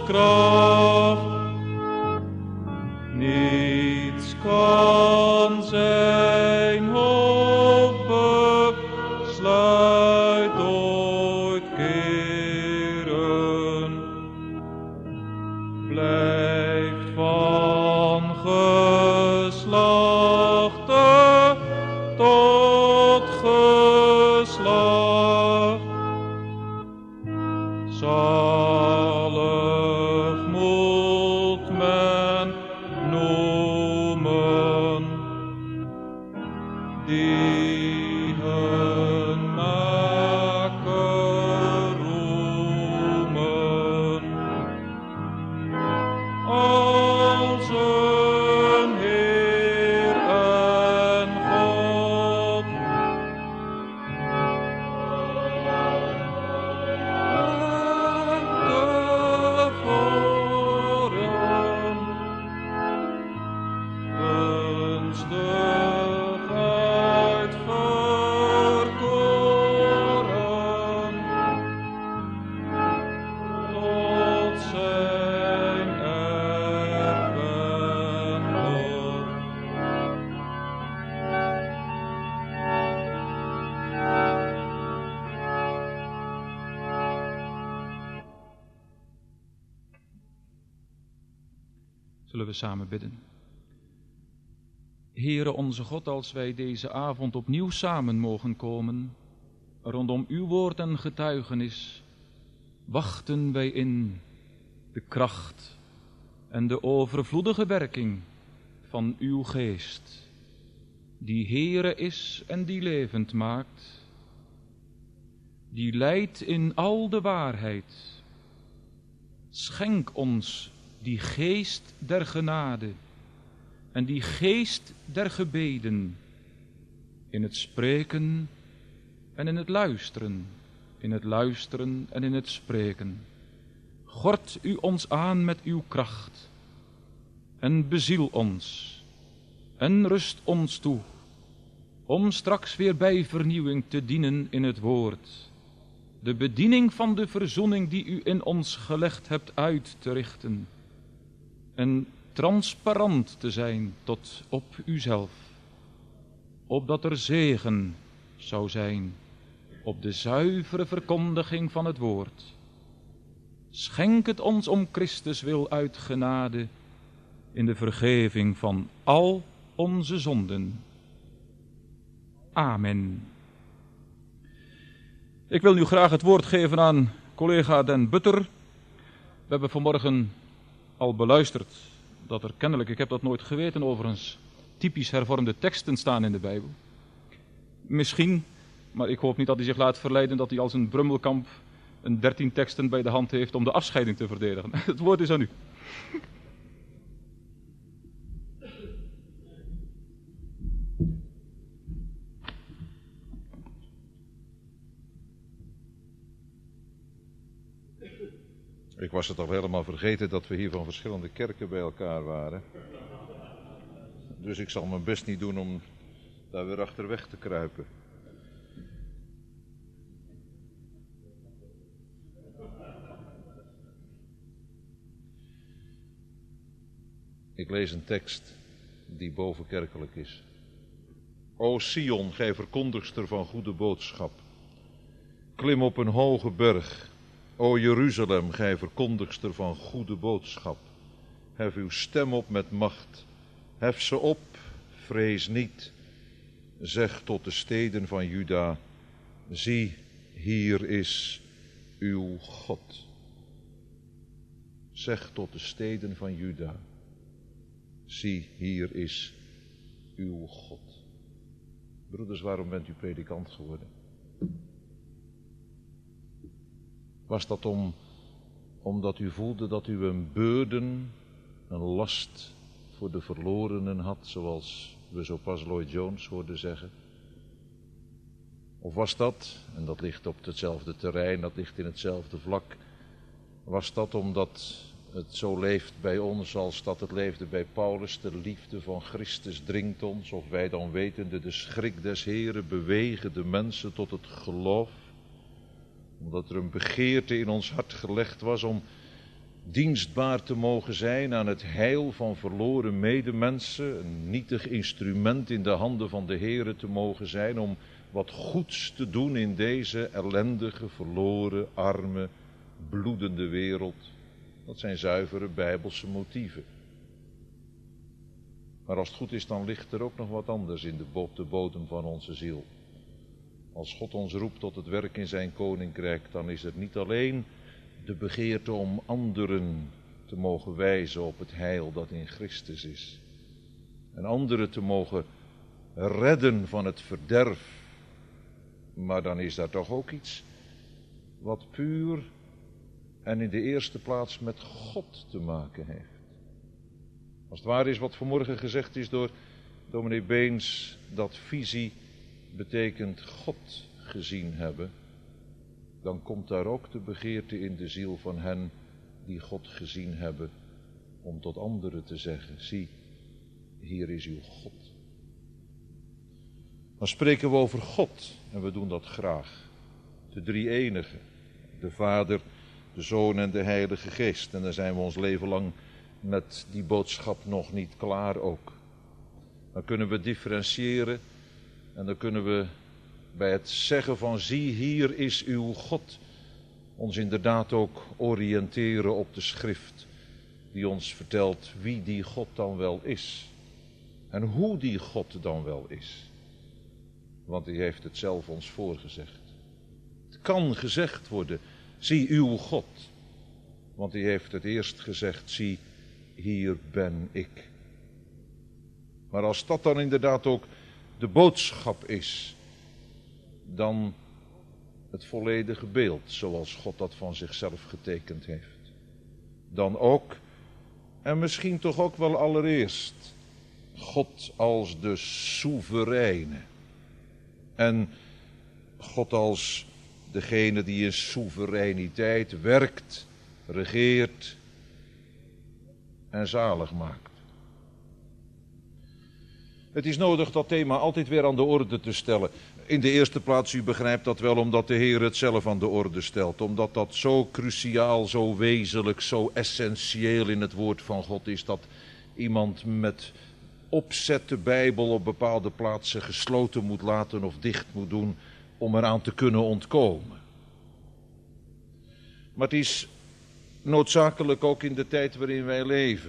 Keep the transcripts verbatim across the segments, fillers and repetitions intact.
kracht. Niets kan zijn hoofd besluit ooit keren. Blijft van geslachte tot geslacht. Zalig moet men noemen die hun Maker roemen als een Heer en God. Zullen we samen bidden. Heere onze God, als wij deze avond opnieuw samen mogen komen, rondom uw woord en getuigenis, wachten wij in de kracht en de overvloedige werking van uw geest, die Heere is en die levend maakt, die leidt in al de waarheid. Schenk ons die geest der genade en die geest der gebeden, in het spreken en in het luisteren, in het luisteren en in het spreken. Gord u ons aan met uw kracht en beziel ons en rust ons toe, om straks weer bij vernieuwing te dienen in het woord, de bediening van de verzoening die u in ons gelegd hebt uit te richten en transparant te zijn tot op uzelf, opdat er zegen zou zijn op de zuivere verkondiging van het woord. Schenk het ons om Christus wil uit genade in de vergeving van al onze zonden. Amen. Ik wil nu graag het woord geven aan collega Den Butter. We hebben vanmorgen al beluisterd dat er kennelijk, ik heb dat nooit geweten overigens, typisch hervormde teksten staan in de Bijbel. Misschien, maar ik hoop niet dat hij zich laat verleiden dat hij als een Brummelkamp een dertien teksten bij de hand heeft om de afscheiding te verdedigen. Het woord is aan u. Ik was het al helemaal vergeten dat we hier van verschillende kerken bij elkaar waren. Dus ik zal mijn best niet doen om daar weer achterweg te kruipen. Ik lees een tekst die bovenkerkelijk is. O Sion, gij verkondigster van goede boodschap. Klim op een hoge berg. O Jeruzalem, gij verkondigster van goede boodschap. Hef uw stem op met macht. Hef ze op, vrees niet. Zeg tot de steden van Juda, zie, hier is uw God. Zeg tot de steden van Juda, zie, hier is uw God. Broeders, waarom bent u predikant geworden? Was dat om, omdat u voelde dat u een burden, een last voor de verlorenen had, zoals we zo pas Lloyd Jones hoorden zeggen? Of was dat, en dat ligt op hetzelfde terrein, dat ligt in hetzelfde vlak, was dat omdat het zo leeft bij ons als dat het leefde bij Paulus, de liefde van Christus dringt ons, of wij dan wetende de schrik des Heren bewegen de mensen tot het geloof, omdat er een begeerte in ons hart gelegd was om dienstbaar te mogen zijn aan het heil van verloren medemensen, een nietig instrument in de handen van de Heere te mogen zijn om wat goeds te doen in deze ellendige, verloren, arme, bloedende wereld. Dat zijn zuivere Bijbelse motieven. Maar als het goed is, dan ligt er ook nog wat anders in de, bo- op de bodem van onze ziel. Als God ons roept tot het werk in zijn koninkrijk, dan is het niet alleen de begeerte om anderen te mogen wijzen op het heil dat in Christus is. En anderen te mogen redden van het verderf. Maar dan is daar toch ook iets wat puur en in de eerste plaats met God te maken heeft. Als het waar is wat vanmorgen gezegd is door dominee Beens, dat visie betekent God gezien hebben, dan komt daar ook de begeerte in de ziel van hen die God gezien hebben, om tot anderen te zeggen, zie, hier is uw God. Dan spreken we over God, en we doen dat graag. De drie-enige, de Vader, de Zoon en de Heilige Geest. En daar zijn we ons leven lang met die boodschap nog niet klaar ook. Dan kunnen we differentiëren en dan kunnen we bij het zeggen van zie hier is uw God ons inderdaad ook oriënteren op de schrift die ons vertelt wie die God dan wel is en hoe die God dan wel is. Want hij heeft het zelf ons voorgezegd. Het kan gezegd worden, zie uw God. Want hij heeft het eerst gezegd, zie hier ben ik. Maar als dat dan inderdaad ook de boodschap is, dan het volledige beeld zoals God dat van zichzelf getekend heeft. Dan ook, en misschien toch ook wel allereerst, God als de soevereine. En God als degene die in soevereiniteit werkt, regeert en zalig maakt. Het is nodig dat thema altijd weer aan de orde te stellen. In de eerste plaats, u begrijpt dat wel, omdat de Heer het zelf aan de orde stelt. Omdat dat zo cruciaal, zo wezenlijk, zo essentieel in het woord van God is. Dat iemand met opzet de Bijbel op bepaalde plaatsen gesloten moet laten of dicht moet doen om eraan te kunnen ontkomen. Maar het is noodzakelijk ook in de tijd waarin wij leven.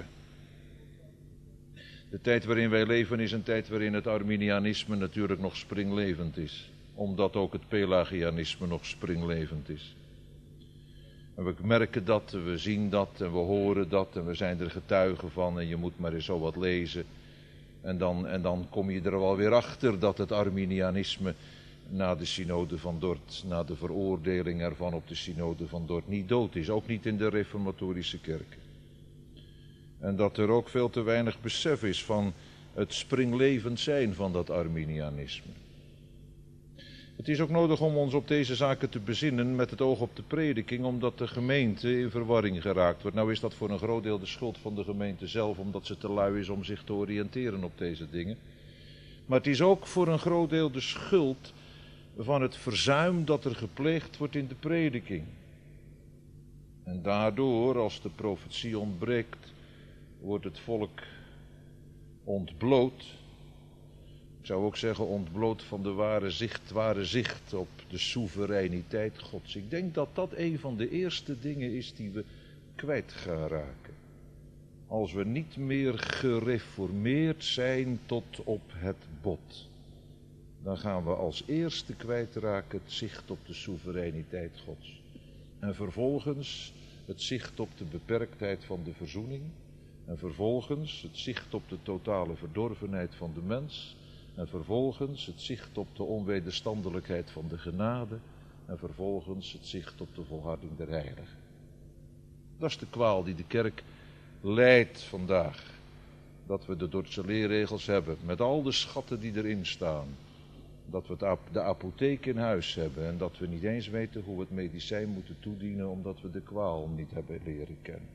De tijd waarin wij leven is een tijd waarin het Arminianisme natuurlijk nog springlevend is. Omdat ook het Pelagianisme nog springlevend is. En we merken dat, we zien dat en we horen dat en we zijn er getuigen van. En je moet maar eens zo wat lezen. En dan, en dan kom je er wel weer achter dat het Arminianisme na de synode van Dort, na de veroordeling ervan op de synode van Dort, niet dood is. Ook niet in de reformatorische kerken. En dat er ook veel te weinig besef is van het springlevend zijn van dat Arminianisme. Het is ook nodig om ons op deze zaken te bezinnen met het oog op de prediking, omdat de gemeente in verwarring geraakt wordt. Nou is dat voor een groot deel de schuld van de gemeente zelf, omdat ze te lui is om zich te oriënteren op deze dingen. Maar het is ook voor een groot deel de schuld van het verzuim dat er gepleegd wordt in de prediking. En daardoor, als de profetie ontbreekt, wordt het volk ontbloot. Ik zou ook zeggen ontbloot van de ware zicht, ware zicht op de soevereiniteit Gods. Ik denk dat dat een van de eerste dingen is die we kwijt gaan raken. Als we niet meer gereformeerd zijn tot op het bod, dan gaan we als eerste kwijtraken het zicht op de soevereiniteit Gods. En vervolgens het zicht op de beperktheid van de verzoening. En vervolgens het zicht op de totale verdorvenheid van de mens. En vervolgens het zicht op de onwederstandelijkheid van de genade. En vervolgens het zicht op de volharding der heiligen. Dat is de kwaal die de kerk lijdt vandaag. Dat we de Dordtse leerregels hebben met al de schatten die erin staan. Dat we de apotheek in huis hebben en dat we niet eens weten hoe we het medicijn moeten toedienen omdat we de kwaal niet hebben leren kennen.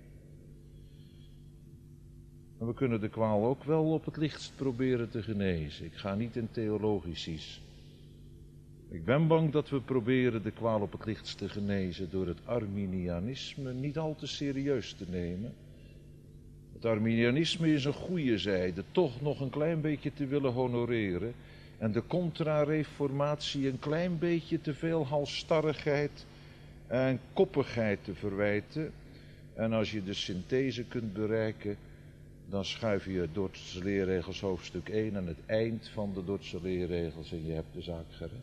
En we kunnen de kwaal ook wel op het lichtst proberen te genezen. Ik ga niet in theologisch. Ik ben bang dat we proberen de kwaal op het lichtst te genezen door het Arminianisme niet al te serieus te nemen. Het Arminianisme is een goede zijde, toch nog een klein beetje te willen honoreren. En de contra-reformatie een klein beetje te veel halsstarrigheid en koppigheid te verwijten. En als je de synthese kunt bereiken, dan schuif je Dordtse leerregels hoofdstuk één aan het eind van de Dordtse leerregels en je hebt de zaak gered.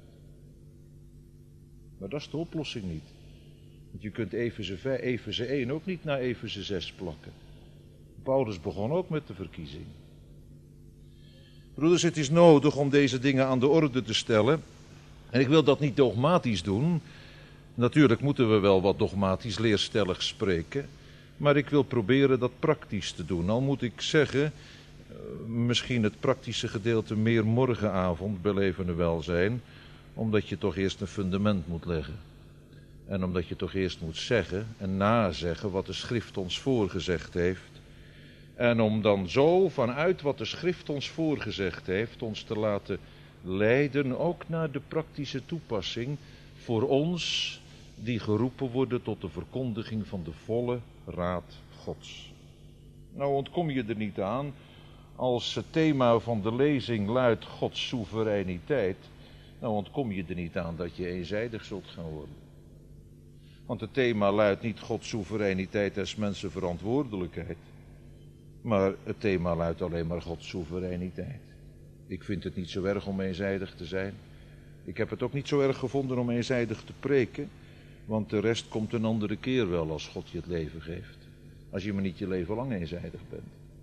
Maar dat is de oplossing niet. Want je kunt Efeze, Efeze één ook niet naar Efeze zes plakken. Paulus begon ook met de verkiezing. Broeders, het is nodig om deze dingen aan de orde te stellen. En ik wil dat niet dogmatisch doen. Natuurlijk moeten we wel wat dogmatisch leerstellig spreken. Maar ik wil proberen dat praktisch te doen. Al moet ik zeggen, misschien het praktische gedeelte meer morgenavond bij levende welzijn. Omdat je toch eerst een fundament moet leggen. En omdat je toch eerst moet zeggen en nazeggen wat de schrift ons voorgezegd heeft. En om dan zo vanuit wat de schrift ons voorgezegd heeft, ons te laten leiden ook naar de praktische toepassing voor ons die geroepen worden tot de verkondiging van de volle raad Gods. Nou ontkom je er niet aan als het thema van de lezing luidt Gods soevereiniteit. Nou ontkom je er niet aan dat je eenzijdig zult gaan worden. Want het thema luidt niet Gods soevereiniteit als mensenverantwoordelijkheid. Maar het thema luidt alleen maar Gods soevereiniteit. Ik vind het niet zo erg om eenzijdig te zijn. Ik heb het ook niet zo erg gevonden om eenzijdig te preken. Want de rest komt een andere keer wel als God je het leven geeft. Als je maar niet je leven lang eenzijdig bent.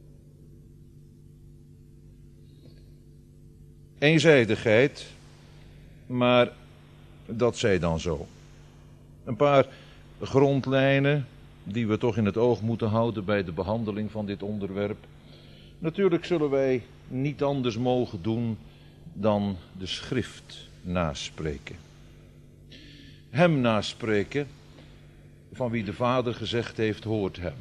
Eenzijdigheid, maar dat zij dan zo. Een paar grondlijnen die we toch in het oog moeten houden bij de behandeling van dit onderwerp. Natuurlijk zullen wij niet anders mogen doen dan de schrift naspreken. Hem naspreken, van wie de Vader gezegd heeft, hoort hem.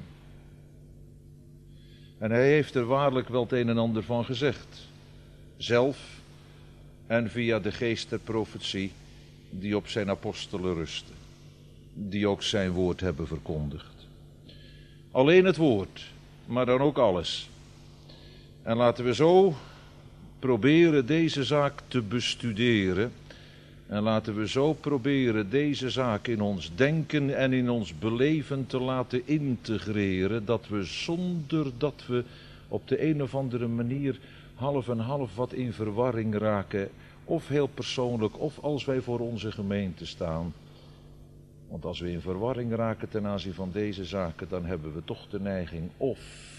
En hij heeft er waarlijk wel het een en ander van gezegd. Zelf en via de geest der profetie die op zijn apostelen rusten. Die ook zijn woord hebben verkondigd. Alleen het woord, maar dan ook alles. En laten we zo proberen deze zaak te bestuderen. En laten we zo proberen deze zaak in ons denken en in ons beleven te laten integreren. Dat we zonder dat we op de een of andere manier half en half wat in verwarring raken. Of heel persoonlijk, of als wij voor onze gemeente staan. Want als we in verwarring raken ten aanzien van deze zaken, dan hebben we toch de neiging of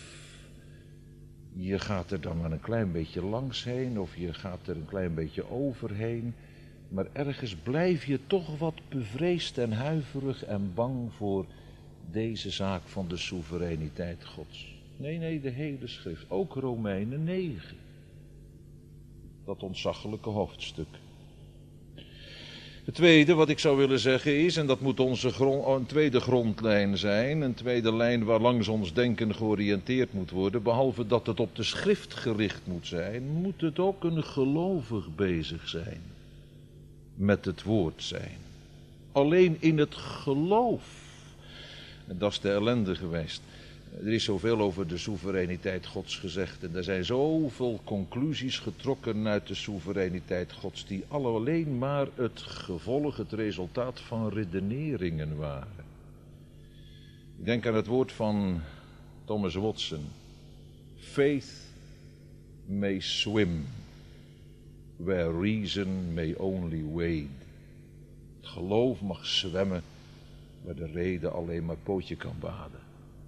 je gaat er dan maar een klein beetje langs heen, of je gaat er een klein beetje overheen. Maar ergens blijf je toch wat bevreesd en huiverig en bang voor deze zaak van de soevereiniteit Gods. Nee, nee, de hele schrift, ook Romeinen negen. Dat ontzaglijke hoofdstuk. Het tweede wat ik zou willen zeggen is, en dat moet onze grond, een tweede grondlijn zijn, een tweede lijn waar langs ons denken georiënteerd moet worden, behalve dat het op de schrift gericht moet zijn, moet het ook een gelovig bezig zijn. Met het woord zijn. Alleen in het geloof. En dat is de ellende geweest. Er is zoveel over de soevereiniteit Gods gezegd. En er zijn zoveel conclusies getrokken uit de soevereiniteit Gods. Die alle alleen maar het gevolg, het resultaat van redeneringen waren. Ik denk aan het woord van Thomas Watson. Faith may swim where reason may only wade. Het geloof mag zwemmen waar de reden alleen maar pootje kan baden.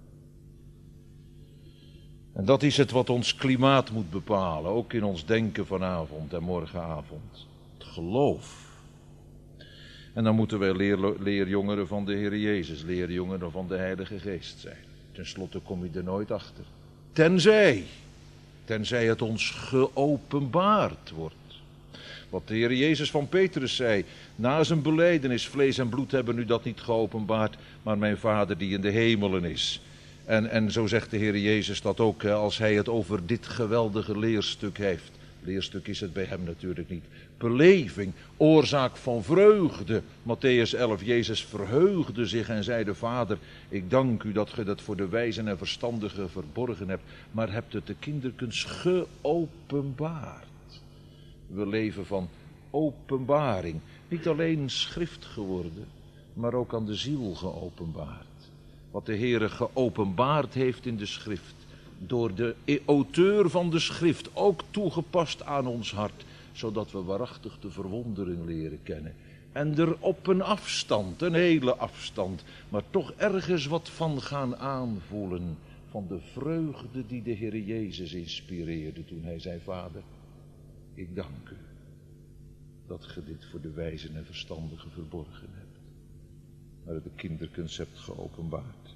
En dat is het wat ons klimaat moet bepalen, ook in ons denken vanavond en morgenavond. Het geloof. En dan moeten wij leer, leerjongeren van de Heer Jezus, leerjongeren van de Heilige Geest zijn. Ten slotte kom je er nooit achter. Tenzij, tenzij het ons geopenbaard wordt. Wat de Heer Jezus van Petrus zei, na zijn belijdenis, vlees en bloed hebben u dat niet geopenbaard, maar mijn Vader die in de hemelen is. En, en zo zegt de Heer Jezus dat ook als hij het over dit geweldige leerstuk heeft. Leerstuk is het bij hem natuurlijk niet. Beleving, oorzaak van vreugde. Mattheüs elf, Jezus verheugde zich en zeide: Vader, ik dank u dat ge dat voor de wijzen en verstandigen verborgen hebt, maar hebt het de kinderkens geopenbaard. We leven van openbaring. Niet alleen schrift geworden, maar ook aan de ziel geopenbaard. Wat de Heere geopenbaard heeft in de schrift, door de auteur van de schrift ook toegepast aan ons hart, zodat we waarachtig de verwondering leren kennen. En er op een afstand, een hele afstand, maar toch ergens wat van gaan aanvoelen, van de vreugde die de Heere Jezus inspireerde toen hij zei: Vader, ik dank u dat ge dit voor de wijzen en verstandigen verborgen hebt, maar het de kinderkens hebt geopenbaard.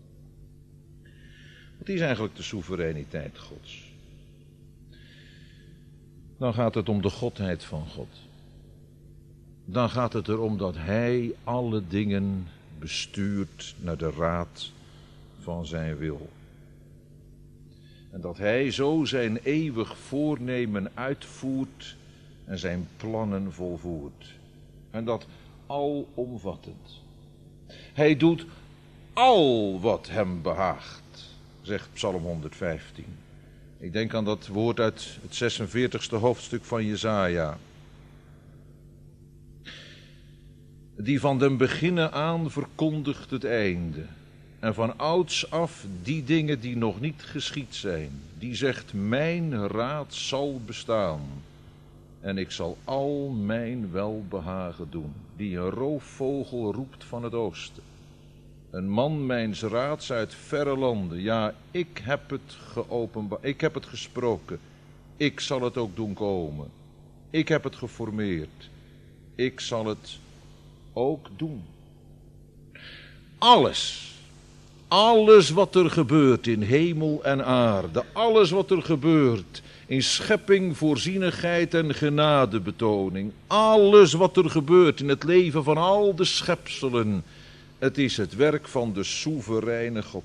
Wat is eigenlijk de soevereiniteit Gods? Dan gaat het om de godheid van God. Dan gaat het erom dat Hij alle dingen bestuurt naar de raad van zijn wil. En dat Hij zo zijn eeuwig voornemen uitvoert en zijn plannen volvoert. En dat alomvattend. Hij doet al wat hem behaagt, zegt Psalm honderdvijftien. Ik denk aan dat woord uit het zesenveertigste hoofdstuk van Jesaja. Die van den beginnen aan verkondigt het einde. En van ouds af die dingen die nog niet geschied zijn. Die zegt: mijn raad zal bestaan. En ik zal al mijn welbehagen doen. Die een roofvogel roept van het oosten. Een man mijns raads uit verre landen. Ja, ik heb het geopenbaard. Ik heb het gesproken. Ik zal het ook doen komen. Ik heb het geformeerd. Ik zal het ook doen. Alles. Alles wat er gebeurt in hemel en aarde. Alles wat er gebeurt in schepping, voorzienigheid en genadebetoning. Alles wat er gebeurt in het leven van al de schepselen. Het is het werk van de soevereine God.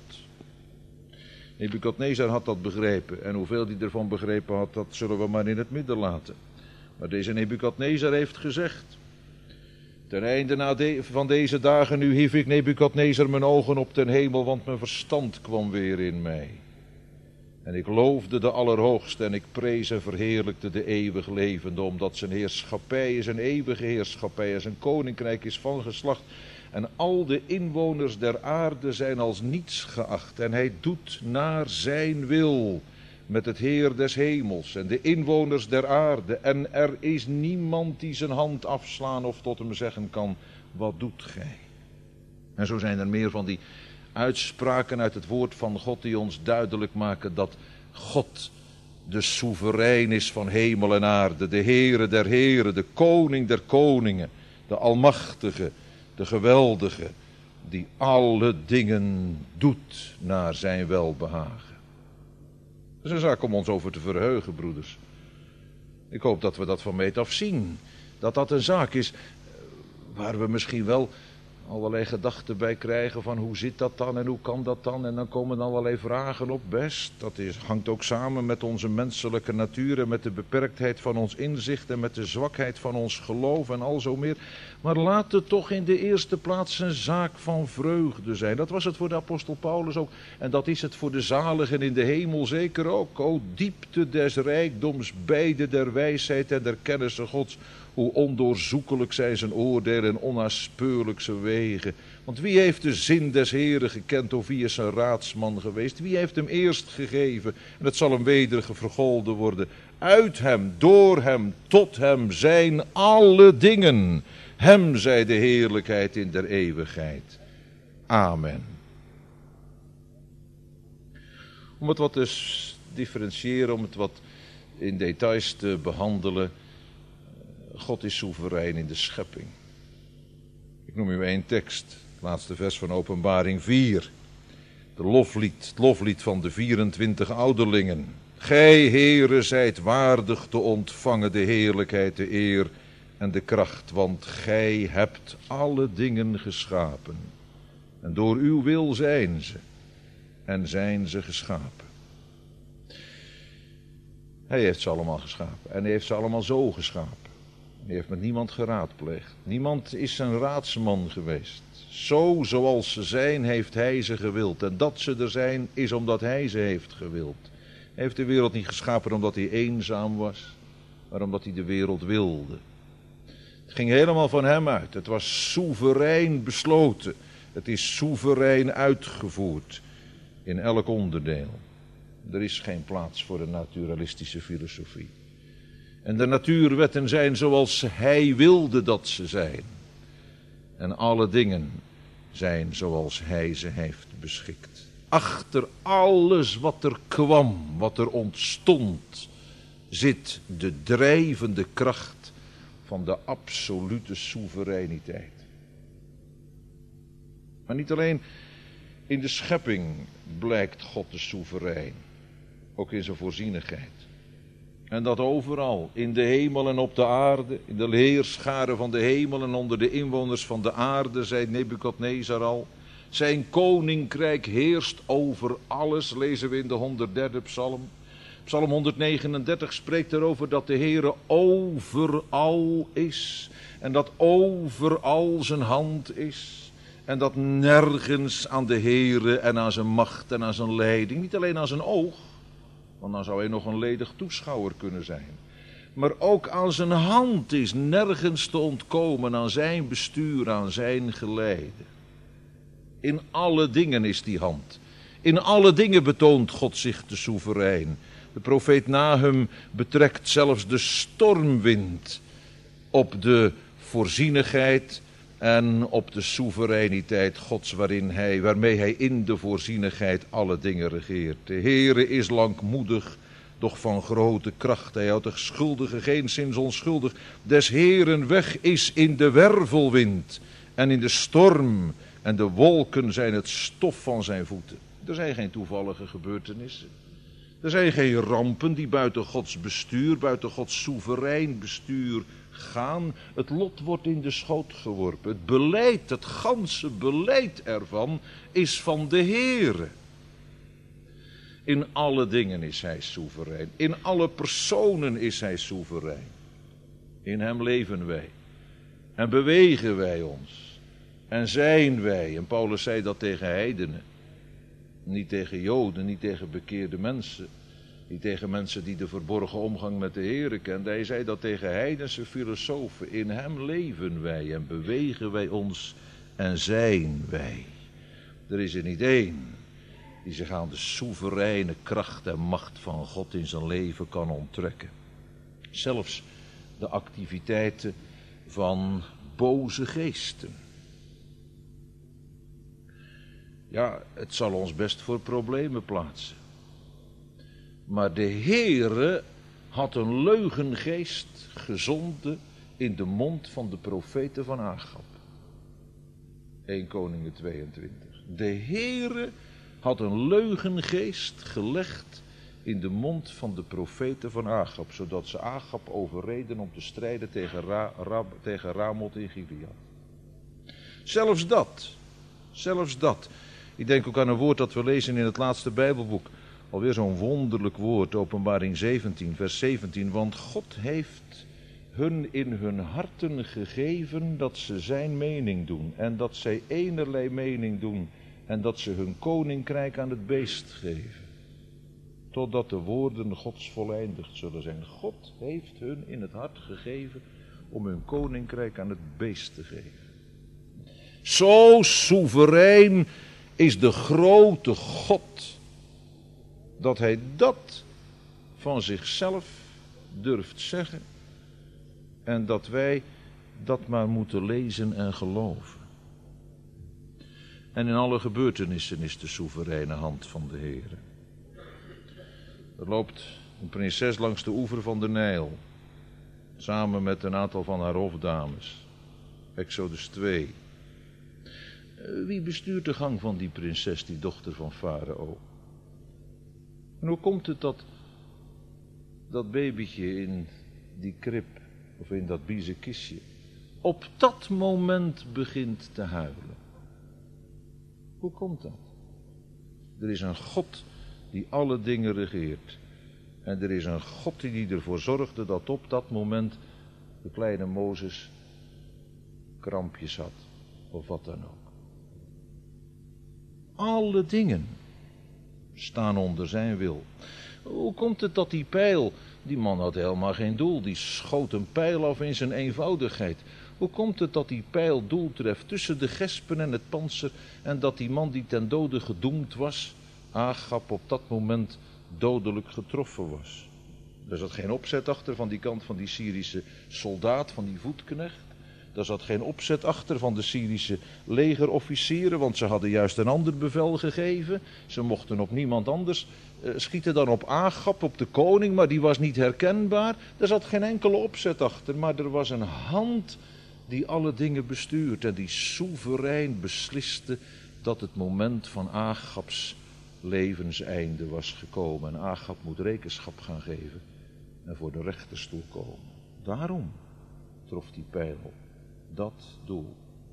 Nebukadnezar had dat begrepen. En hoeveel hij ervan begrepen had, dat zullen we maar in het midden laten. Maar deze Nebukadnezar heeft gezegd: ten einde na de, van deze dagen nu hief ik, Nebukadnezar, mijn ogen op ten hemel, want mijn verstand kwam weer in mij. En ik loofde de Allerhoogste en ik prees en verheerlijkte de eeuwig levende, omdat zijn heerschappij is een eeuwige heerschappij en zijn koninkrijk is van geslacht. En al de inwoners der aarde zijn als niets geacht. En hij doet naar zijn wil met het Heer des hemels en de inwoners der aarde. En er is niemand die zijn hand afslaan of tot hem zeggen kan: wat doet gij? En zo zijn er meer van die uitspraken uit het woord van God die ons duidelijk maken dat God de soeverein is van hemel en aarde. De Heere der heren, de koning der koningen, de almachtige, de geweldige, die alle dingen doet naar zijn welbehagen. Dat is een zaak om ons over te verheugen, broeders. Ik hoop dat we dat van meet af zien. Dat dat een zaak is waar we misschien wel allerlei gedachten bij krijgen van hoe zit dat dan en hoe kan dat dan? En dan komen dan allerlei vragen op, best. Dat is, hangt ook samen met onze menselijke natuur en met de beperktheid van ons inzicht en met de zwakheid van ons geloof en al zo meer. Maar laat het toch in de eerste plaats een zaak van vreugde zijn. Dat was het voor de apostel Paulus ook. En dat is het voor de zaligen in de hemel zeker ook. O diepte des rijkdoms, beide der wijsheid en der kennisse Gods. Hoe ondoorzoekelijk zijn zijn oordelen en onnaspeurlijk zijn wegen. Want wie heeft de zin des Heren gekend of wie is zijn raadsman geweest? Wie heeft hem eerst gegeven en het zal hem weder vergolden worden. Uit hem, door hem, tot hem zijn alle dingen. Hem zij de heerlijkheid in der eeuwigheid. Amen. Om het wat te differentiëren, om het wat in details te behandelen. God is soeverein in de schepping. Ik noem u één tekst, het laatste vers van Openbaring vier. De loflied, het loflied van de vierentwintig ouderlingen. Gij, Heere, zijt waardig te ontvangen de heerlijkheid, de eer en de kracht, want gij hebt alle dingen geschapen. En door uw wil zijn ze, en zijn ze geschapen. Hij heeft ze allemaal geschapen. En hij heeft ze allemaal zo geschapen. Hij heeft met niemand geraadpleegd. Niemand is zijn raadsman geweest. Zo zoals ze zijn, heeft hij ze gewild. En dat ze er zijn, is omdat hij ze heeft gewild. Hij heeft de wereld niet geschapen omdat hij eenzaam was, maar omdat hij de wereld wilde. Het ging helemaal van hem uit. Het was soeverein besloten. Het is soeverein uitgevoerd in elk onderdeel. Er is geen plaats voor een naturalistische filosofie. En de natuurwetten zijn zoals hij wilde dat ze zijn. En alle dingen zijn zoals hij ze heeft beschikt. Achter alles wat er kwam, wat er ontstond, zit de drijvende kracht van de absolute soevereiniteit. Maar niet alleen in de schepping blijkt God de soeverein, ook in zijn voorzienigheid. En dat overal, in de hemel en op de aarde, in de heerscharen van de hemel en onder de inwoners van de aarde, zei Nebukadnezar al. Zijn koninkrijk heerst over alles, lezen we in de honderdderde psalm. Psalm honderdnegenendertig spreekt erover dat de Heere overal is. En dat overal zijn hand is. En dat nergens aan de Heere en aan zijn macht en aan zijn leiding, niet alleen aan zijn oog, want dan zou hij nog een ledig toeschouwer kunnen zijn, maar ook aan zijn hand is nergens te ontkomen, aan zijn bestuur, aan zijn geleide. In alle dingen is die hand. In alle dingen betoont God zich te soeverein. De profeet Nahum betrekt zelfs de stormwind op de voorzienigheid en op de soevereiniteit Gods waarin hij, waarmee hij in de voorzienigheid alle dingen regeert. De Heere is langmoedig, doch van grote kracht. Hij houdt de schuldige geenszins onschuldig. Des Heeren weg is in de wervelwind en in de storm. En de wolken zijn het stof van zijn voeten. Er zijn geen toevallige gebeurtenissen. Er zijn geen rampen die buiten Gods bestuur, buiten Gods soeverein bestuur gaan. Het lot wordt in de schoot geworpen. Het beleid, het ganse beleid ervan is van de Heere. In alle dingen is hij soeverein. In alle personen is hij soeverein. In hem leven wij. En bewegen wij ons. En zijn wij. En Paulus zei dat tegen heidenen. Niet tegen Joden, niet tegen bekeerde mensen. Niet tegen mensen die de verborgen omgang met de Heere kenden. Hij zei dat tegen heidense filosofen. In hem leven wij en bewegen wij ons en zijn wij. Er is er niet één die zich aan de soevereine kracht en macht van God in zijn leven kan onttrekken. Zelfs de activiteiten van boze geesten. Ja, het zal ons best voor problemen plaatsen. Maar de Heere had een leugengeest gezonden in de mond van de profeten van Agab. Eerste Koningen tweeëntwintig. De Heere had een leugengeest gelegd in de mond van de profeten van Agab, zodat ze Agab overreden om te strijden tegen, Ra, Ra, tegen Ramoth in Gilead. Zelfs dat, zelfs dat. Ik denk ook aan een woord dat we lezen in het laatste Bijbelboek. Alweer zo'n wonderlijk woord, Openbaring zeventien, vers zeventien. Want God heeft hun in hun harten gegeven dat ze zijn mening doen. En dat zij enerlei mening doen. En dat ze hun koninkrijk aan het beest geven. Totdat de woorden Gods voleindigd zullen zijn. God heeft hun in het hart gegeven om hun koninkrijk aan het beest te geven. Zo soeverein is de grote God, dat hij dat van zichzelf durft zeggen en dat wij dat maar moeten lezen en geloven. En in alle gebeurtenissen is de soevereine hand van de Heere. Er loopt een prinses langs de oever van de Nijl, samen met een aantal van haar hofdames. Exodus twee. Wie bestuurt de gang van die prinses, die dochter van Farao? En hoe komt het dat dat babytje in die krib, of in dat biezenkistje, op dat moment begint te huilen? Hoe komt dat? Er is een God die alle dingen regeert. En er is een God die ervoor zorgde dat op dat moment de kleine Mozes krampjes had. Of wat dan ook. Alle dingen staan onder zijn wil. Hoe komt het dat die pijl, die man had helemaal geen doel, die schoot een pijl af in zijn eenvoudigheid. Hoe komt het dat die pijl doel treft tussen de gespen en het pantser en dat die man die ten dode gedoemd was, Agab, op dat moment dodelijk getroffen was? Er zat geen opzet achter van die kant van die Syrische soldaat, van die voetknecht. Daar zat geen opzet achter van de Syrische legerofficieren, want ze hadden juist een ander bevel gegeven. Ze mochten op niemand anders uh, schieten dan op Agab, op de koning, maar die was niet herkenbaar. Er zat geen enkele opzet achter, maar er was een hand die alle dingen bestuurt en die soeverein besliste dat het moment van Agabs levenseinde was gekomen. En Agab moet rekenschap gaan geven en voor de rechterstoel komen. Daarom trof die pijl dat doel.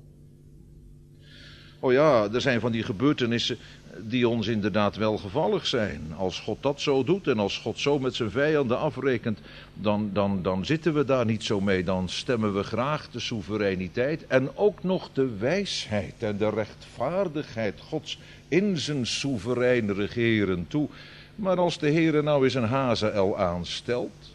Oh ja, er zijn van die gebeurtenissen die ons inderdaad welgevallig zijn. Als God dat zo doet en als God zo met zijn vijanden afrekent, dan, dan, dan zitten we daar niet zo mee. Dan stemmen we graag de soevereiniteit en ook nog de wijsheid en de rechtvaardigheid Gods in zijn soeverein regeren toe. Maar als de Heere nou eens een Hazael aanstelt,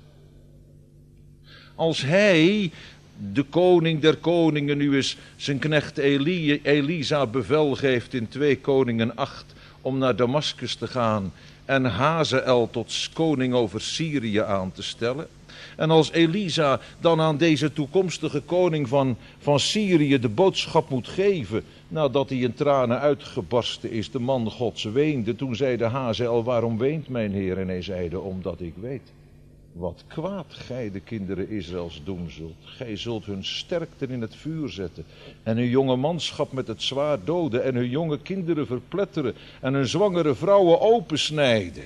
als hij, de koning der koningen, nu eens zijn knecht Eli, Elisa bevel geeft in twee Koningen acht om naar Damaskus te gaan en Hazael tot koning over Syrië aan te stellen. En als Elisa dan aan deze toekomstige koning van, van Syrië de boodschap moet geven, nadat hij in tranen uitgebarsten is, de man Gods weende, toen zei de Hazael, waarom weent mijn heer? En hij zeide, omdat ik weet wat kwaad gij de kinderen Israëls doen zult. Gij zult hun sterkten in het vuur zetten en hun jonge manschap met het zwaard doden en hun jonge kinderen verpletteren en hun zwangere vrouwen opensnijden.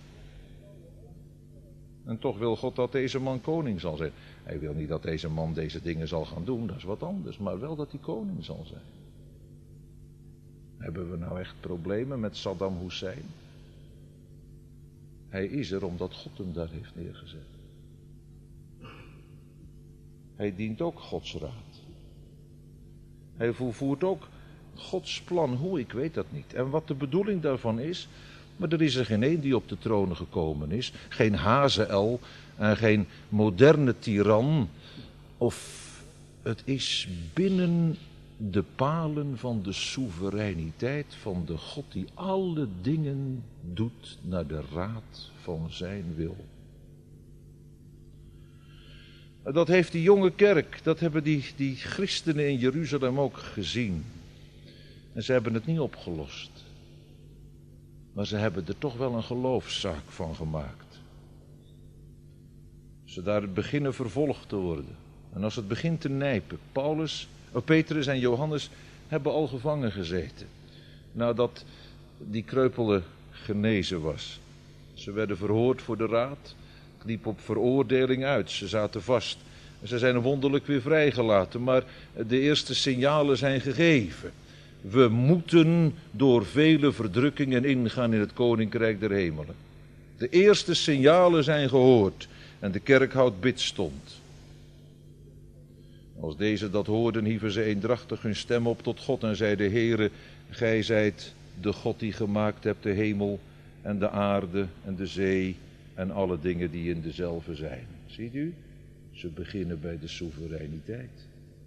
En toch wil God dat deze man koning zal zijn. Hij wil niet dat deze man deze dingen zal gaan doen, dat is wat anders, maar wel dat hij koning zal zijn. Hebben we nou echt problemen met Saddam Hussein? Hij is er omdat God hem daar heeft neergezet. Hij dient ook Gods raad. Hij volvoert ook Gods plan. Hoe, ik weet dat niet. En wat de bedoeling daarvan is, maar er is er geen één die op de troon gekomen is. Geen Hazael en geen moderne tiran. Of het is binnen de palen van de soevereiniteit van de God die alle dingen doet naar de raad van zijn wil. Dat heeft die jonge kerk, dat hebben die, die christenen in Jeruzalem ook gezien. En ze hebben het niet opgelost. Maar ze hebben er toch wel een geloofszaak van gemaakt. Ze daar beginnen vervolgd te worden. En als het begint te nijpen, Paulus, of Petrus en Johannes hebben al gevangen gezeten. Nadat die kreupele genezen was. Ze werden verhoord voor de raad. Het liep op veroordeling uit. Ze zaten vast. Ze zijn wonderlijk weer vrijgelaten. Maar de eerste signalen zijn gegeven. We moeten door vele verdrukkingen ingaan in het koninkrijk der hemelen. De eerste signalen zijn gehoord. En de kerk houdt bidstond. Als deze dat hoorden, hieven ze eendrachtig hun stem op tot God en zeiden, Heere, gij zijt de God die gemaakt hebt de hemel en de aarde en de zee en alle dingen die in dezelfde zijn. Ziet u? Ze beginnen bij de soevereiniteit.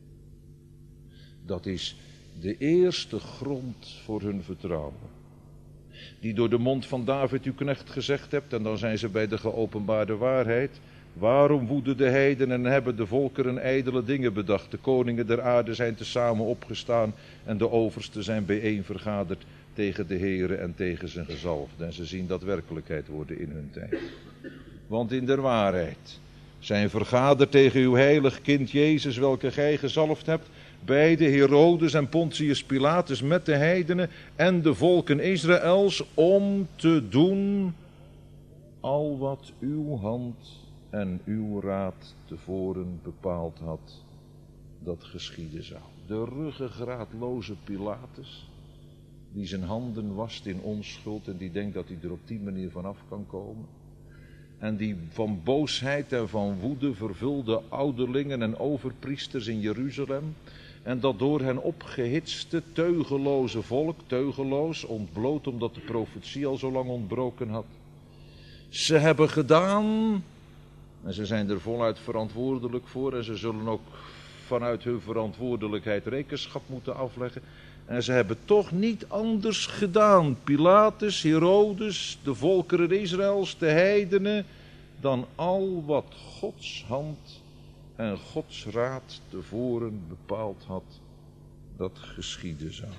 Dat is de eerste grond voor hun vertrouwen. Die door de mond van David uw knecht gezegd hebt, en dan zijn ze bij de geopenbaarde waarheid. Waarom woeden de heidenen en hebben de volkeren ijdele dingen bedacht? De koningen der aarde zijn tezamen opgestaan en de oversten zijn bijeen vergaderd tegen de Heere en tegen zijn gezalfde. En ze zien dat werkelijkheid worden in hun tijd. Want in der waarheid zijn vergaderd tegen uw heilig kind Jezus, welke gij gezalfd hebt, beide Herodes en Pontius Pilatus met de heidenen en de volken Israëls, om te doen al wat uw hand en uw raad tevoren bepaald had dat geschieden zou. De ruggengraatloze Pilatus, die zijn handen wast in onschuld en die denkt dat hij er op die manier vanaf kan komen. en die van boosheid en van woede vervulde ouderlingen en overpriesters in Jeruzalem, en dat door hen opgehitste, teugeloze volk, teugeloos, ontbloot omdat de profetie al zo lang ontbroken had. Ze hebben gedaan, en ze zijn er voluit verantwoordelijk voor, en ze zullen ook vanuit hun verantwoordelijkheid rekenschap moeten afleggen. En ze hebben toch niet anders gedaan, Pilatus, Herodes, de volkeren Israëls, de heidenen, dan al wat Gods hand en Gods raad tevoren bepaald had dat geschieden zou.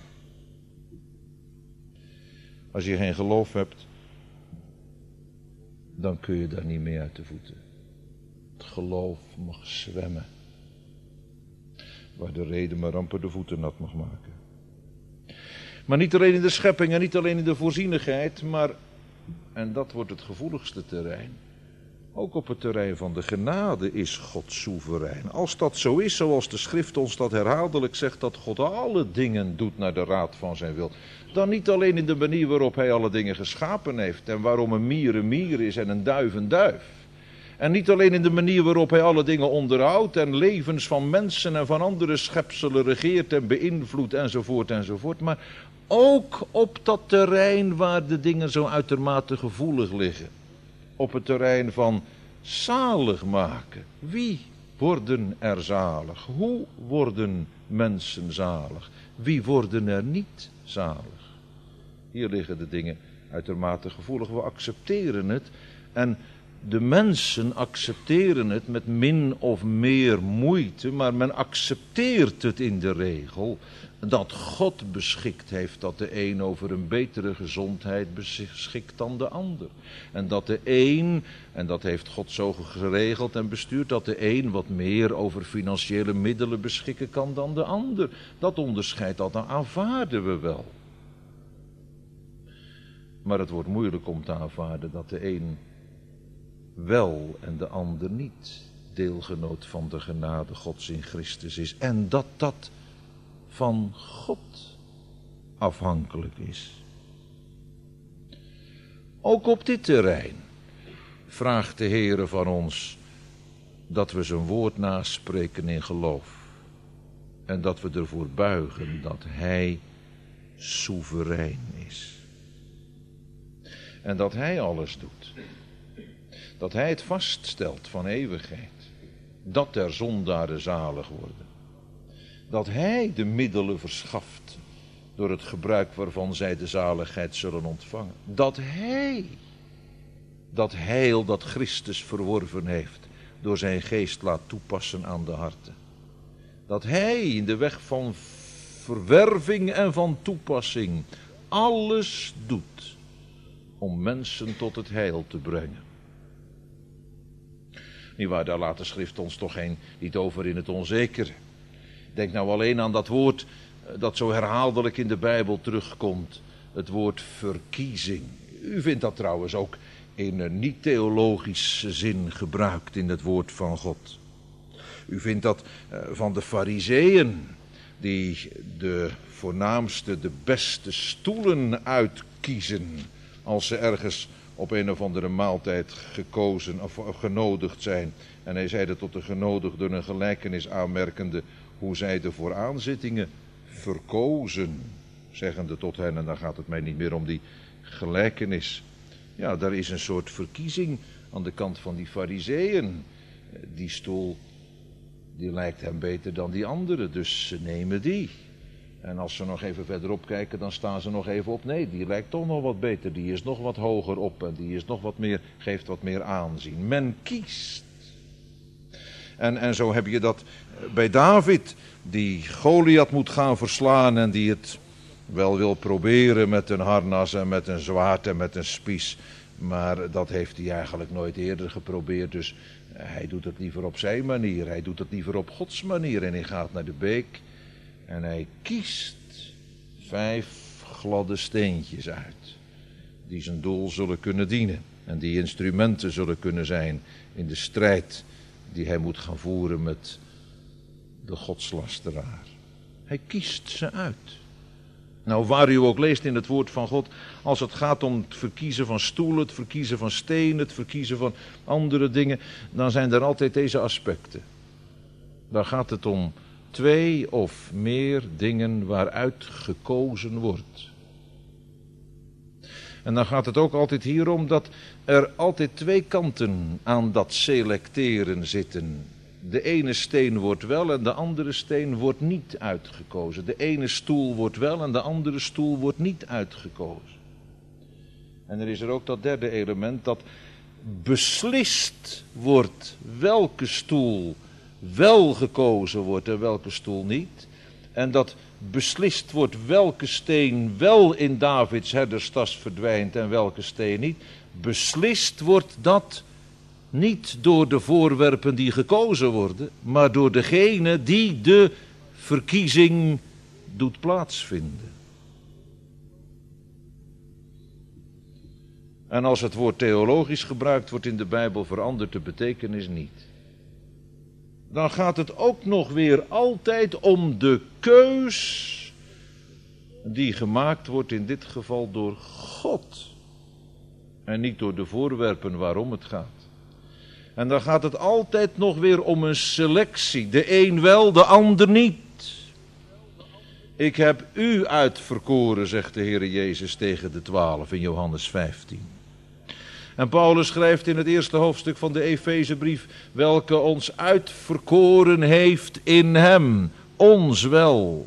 Als je geen geloof hebt, dan kun je daar niet mee uit de voeten. Het geloof mag zwemmen, waar de reden maar amper de voeten nat mag maken. Maar niet alleen in de schepping en niet alleen in de voorzienigheid, maar, en dat wordt het gevoeligste terrein, ook op het terrein van de genade is God soeverein. Als dat zo is, zoals de schrift ons dat herhaaldelijk zegt, dat God alle dingen doet naar de raad van zijn wil, dan niet alleen in de manier waarop hij alle dingen geschapen heeft en waarom een mier een mier is en een duif een duif. En niet alleen in de manier waarop hij alle dingen onderhoudt en levens van mensen en van andere schepselen regeert en beïnvloedt enzovoort enzovoort, maar ook op dat terrein waar de dingen zo uitermate gevoelig liggen. Op het terrein van zalig maken. Wie worden er zalig? Hoe worden mensen zalig? Wie worden er niet zalig? Hier liggen de dingen uitermate gevoelig. We accepteren het en de mensen accepteren het met min of meer moeite, maar men accepteert het in de regel dat God beschikt heeft dat de een over een betere gezondheid beschikt dan de ander. En dat de een, en dat heeft God zo geregeld en bestuurd, dat de een wat meer over financiële middelen beschikken kan dan de ander. Dat onderscheid, dat aanvaarden we wel. Maar het wordt moeilijk om te aanvaarden dat de een wel en de ander niet deelgenoot van de genade Gods in Christus is. En dat dat van God afhankelijk is. Ook op dit terrein vraagt de Heere van ons dat we zijn woord naspreken in geloof. En dat we ervoor buigen dat hij soeverein is. En dat hij alles doet. Dat hij het vaststelt van eeuwigheid. Dat er zondaren zalig worden. Dat hij de middelen verschaft door het gebruik waarvan zij de zaligheid zullen ontvangen. Dat hij dat heil dat Christus verworven heeft door zijn geest laat toepassen aan de harten. Dat hij in de weg van verwerving en van toepassing alles doet om mensen tot het heil te brengen. Niewaar, daar laat de schrift ons toch geen, niet over in het onzekere. Denk nou alleen aan dat woord dat zo herhaaldelijk in de Bijbel terugkomt. Het woord verkiezing. U vindt dat trouwens ook in een niet-theologische zin gebruikt in het woord van God. U vindt dat van de Farizeeën, die de voornaamste, de beste stoelen uitkiezen als ze ergens op een of andere maaltijd gekozen of genodigd zijn. En hij zeide tot de genodigden een gelijkenis aanmerkende hoe zij de vooraanzittingen verkozen, zeggende tot hen, en dan gaat het mij niet meer om die gelijkenis. Ja, daar is een soort verkiezing aan de kant van die Farizeeën. Die stoel, die lijkt hem beter dan die andere, dus ze nemen die. En als ze nog even verderop kijken, dan staan ze nog even op. Nee, die lijkt toch nog wat beter, die is nog wat hoger op en die is nog wat meer, geeft wat meer aanzien. Men kiest. En, en zo heb je dat bij David, die Goliath moet gaan verslaan en die het wel wil proberen met een harnas en met een zwaard en met een spies. Maar dat heeft hij eigenlijk nooit eerder geprobeerd, dus hij doet het liever op zijn manier. Hij doet het liever op Gods manier en hij gaat naar de beek en hij kiest vijf gladde steentjes uit, die zijn doel zullen kunnen dienen en die instrumenten zullen kunnen zijn in de strijd die hij moet gaan voeren met de godslasteraar. Hij kiest ze uit. Nou, waar u ook leest in het woord van God, als het gaat om het verkiezen van stoelen, het verkiezen van stenen, het verkiezen van andere dingen, dan zijn er altijd deze aspecten. Dan gaat het om twee of meer dingen waaruit gekozen wordt. En dan gaat het ook altijd hier om dat er altijd twee kanten aan dat selecteren zitten. De ene steen wordt wel en de andere steen wordt niet uitgekozen. De ene stoel wordt wel en de andere stoel wordt niet uitgekozen. En er is er ook dat derde element dat beslist wordt welke stoel wel gekozen wordt en welke stoel niet. En dat beslist wordt welke steen wel in Davids herderstas verdwijnt en welke steen niet. Beslist wordt dat niet door de voorwerpen die gekozen worden, maar door degene die de verkiezing doet plaatsvinden. En als het woord theologisch gebruikt wordt in de Bijbel, verandert de betekenis niet. Dan gaat het ook nog weer altijd om de keus die gemaakt wordt in dit geval door God. En niet door de voorwerpen waarom het gaat. En dan gaat het altijd nog weer om een selectie. De een wel, de ander niet. Ik heb u uitverkoren, zegt de Heer Jezus tegen de twaalf in Johannes vijftien. En Paulus schrijft in het eerste hoofdstuk van de Efezebrief, welke ons uitverkoren heeft in hem, ons wel.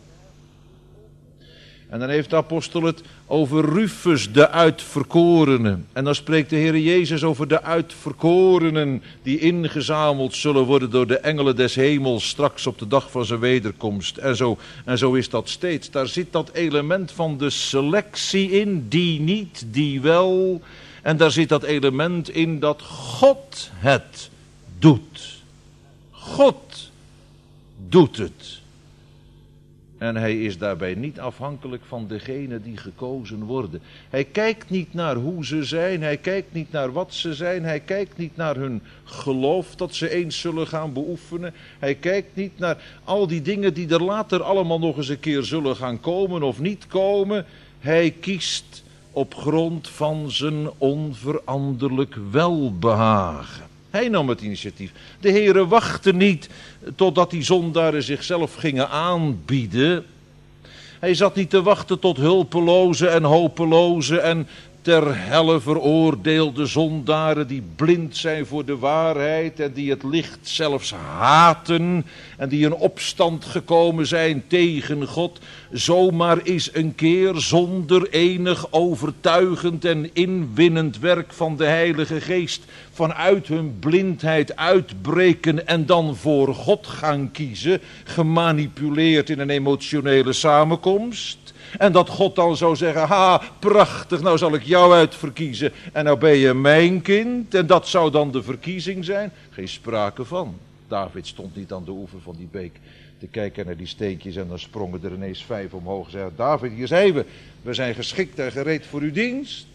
En dan heeft de apostel het over Rufus, de uitverkorene. En dan spreekt de Heer Jezus over de uitverkorenen die ingezameld zullen worden door de engelen des hemels straks op de dag van zijn wederkomst. En zo, en zo is dat steeds. Daar zit dat element van de selectie in, die niet, die wel. En daar zit dat element in dat God het doet. God doet het. En hij is daarbij niet afhankelijk van degenen die gekozen worden. Hij kijkt niet naar hoe ze zijn, hij kijkt niet naar wat ze zijn, hij kijkt niet naar hun geloof dat ze eens zullen gaan beoefenen. Hij kijkt niet naar al die dingen die er later allemaal nog eens een keer zullen gaan komen of niet komen. Hij kiest op grond van zijn onveranderlijk welbehagen. Hij nam het initiatief. De Heere wachtte niet totdat die zondaren zichzelf gingen aanbieden. Hij zat niet te wachten tot hulpeloze en hopeloze en ter helle veroordeelde zondaren die blind zijn voor de waarheid en die het licht zelfs haten en die in opstand gekomen zijn tegen God, zomaar eens een keer zonder enig overtuigend en inwinnend werk van de Heilige Geest vanuit hun blindheid uitbreken en dan voor God gaan kiezen, gemanipuleerd in een emotionele samenkomst. En dat God dan zou zeggen, ha, prachtig, nou zal ik jou uitverkiezen en nou ben je mijn kind. En dat zou dan de verkiezing zijn. Geen sprake van. David stond niet aan de oever van die beek te kijken naar die steentjes en dan sprongen er ineens vijf omhoog en zeiden, David, hier zijn we. We zijn geschikt en gereed voor uw dienst.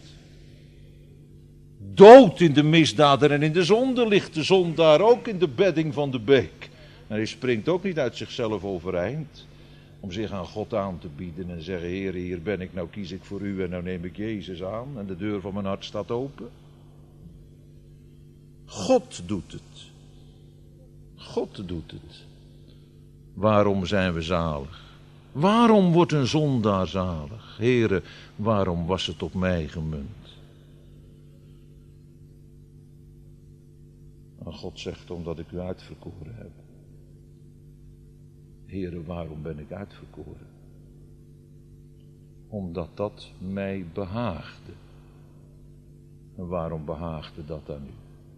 Dood in de misdaden en in de zonde ligt de zondaar ook in de bedding van de beek. En hij springt ook niet uit zichzelf overeind om zich aan God aan te bieden en zeggen, Heer, hier ben ik, nou kies ik voor u en nou neem ik Jezus aan en de deur van mijn hart staat open. God doet het. God doet het. Waarom zijn we zalig? Waarom wordt een zondaar zalig? Heere, waarom was het op mij gemunt? En God zegt, omdat ik u uitverkoren heb. Heere, waarom ben ik uitverkoren? Omdat dat mij behaagde. En waarom behaagde dat aan u?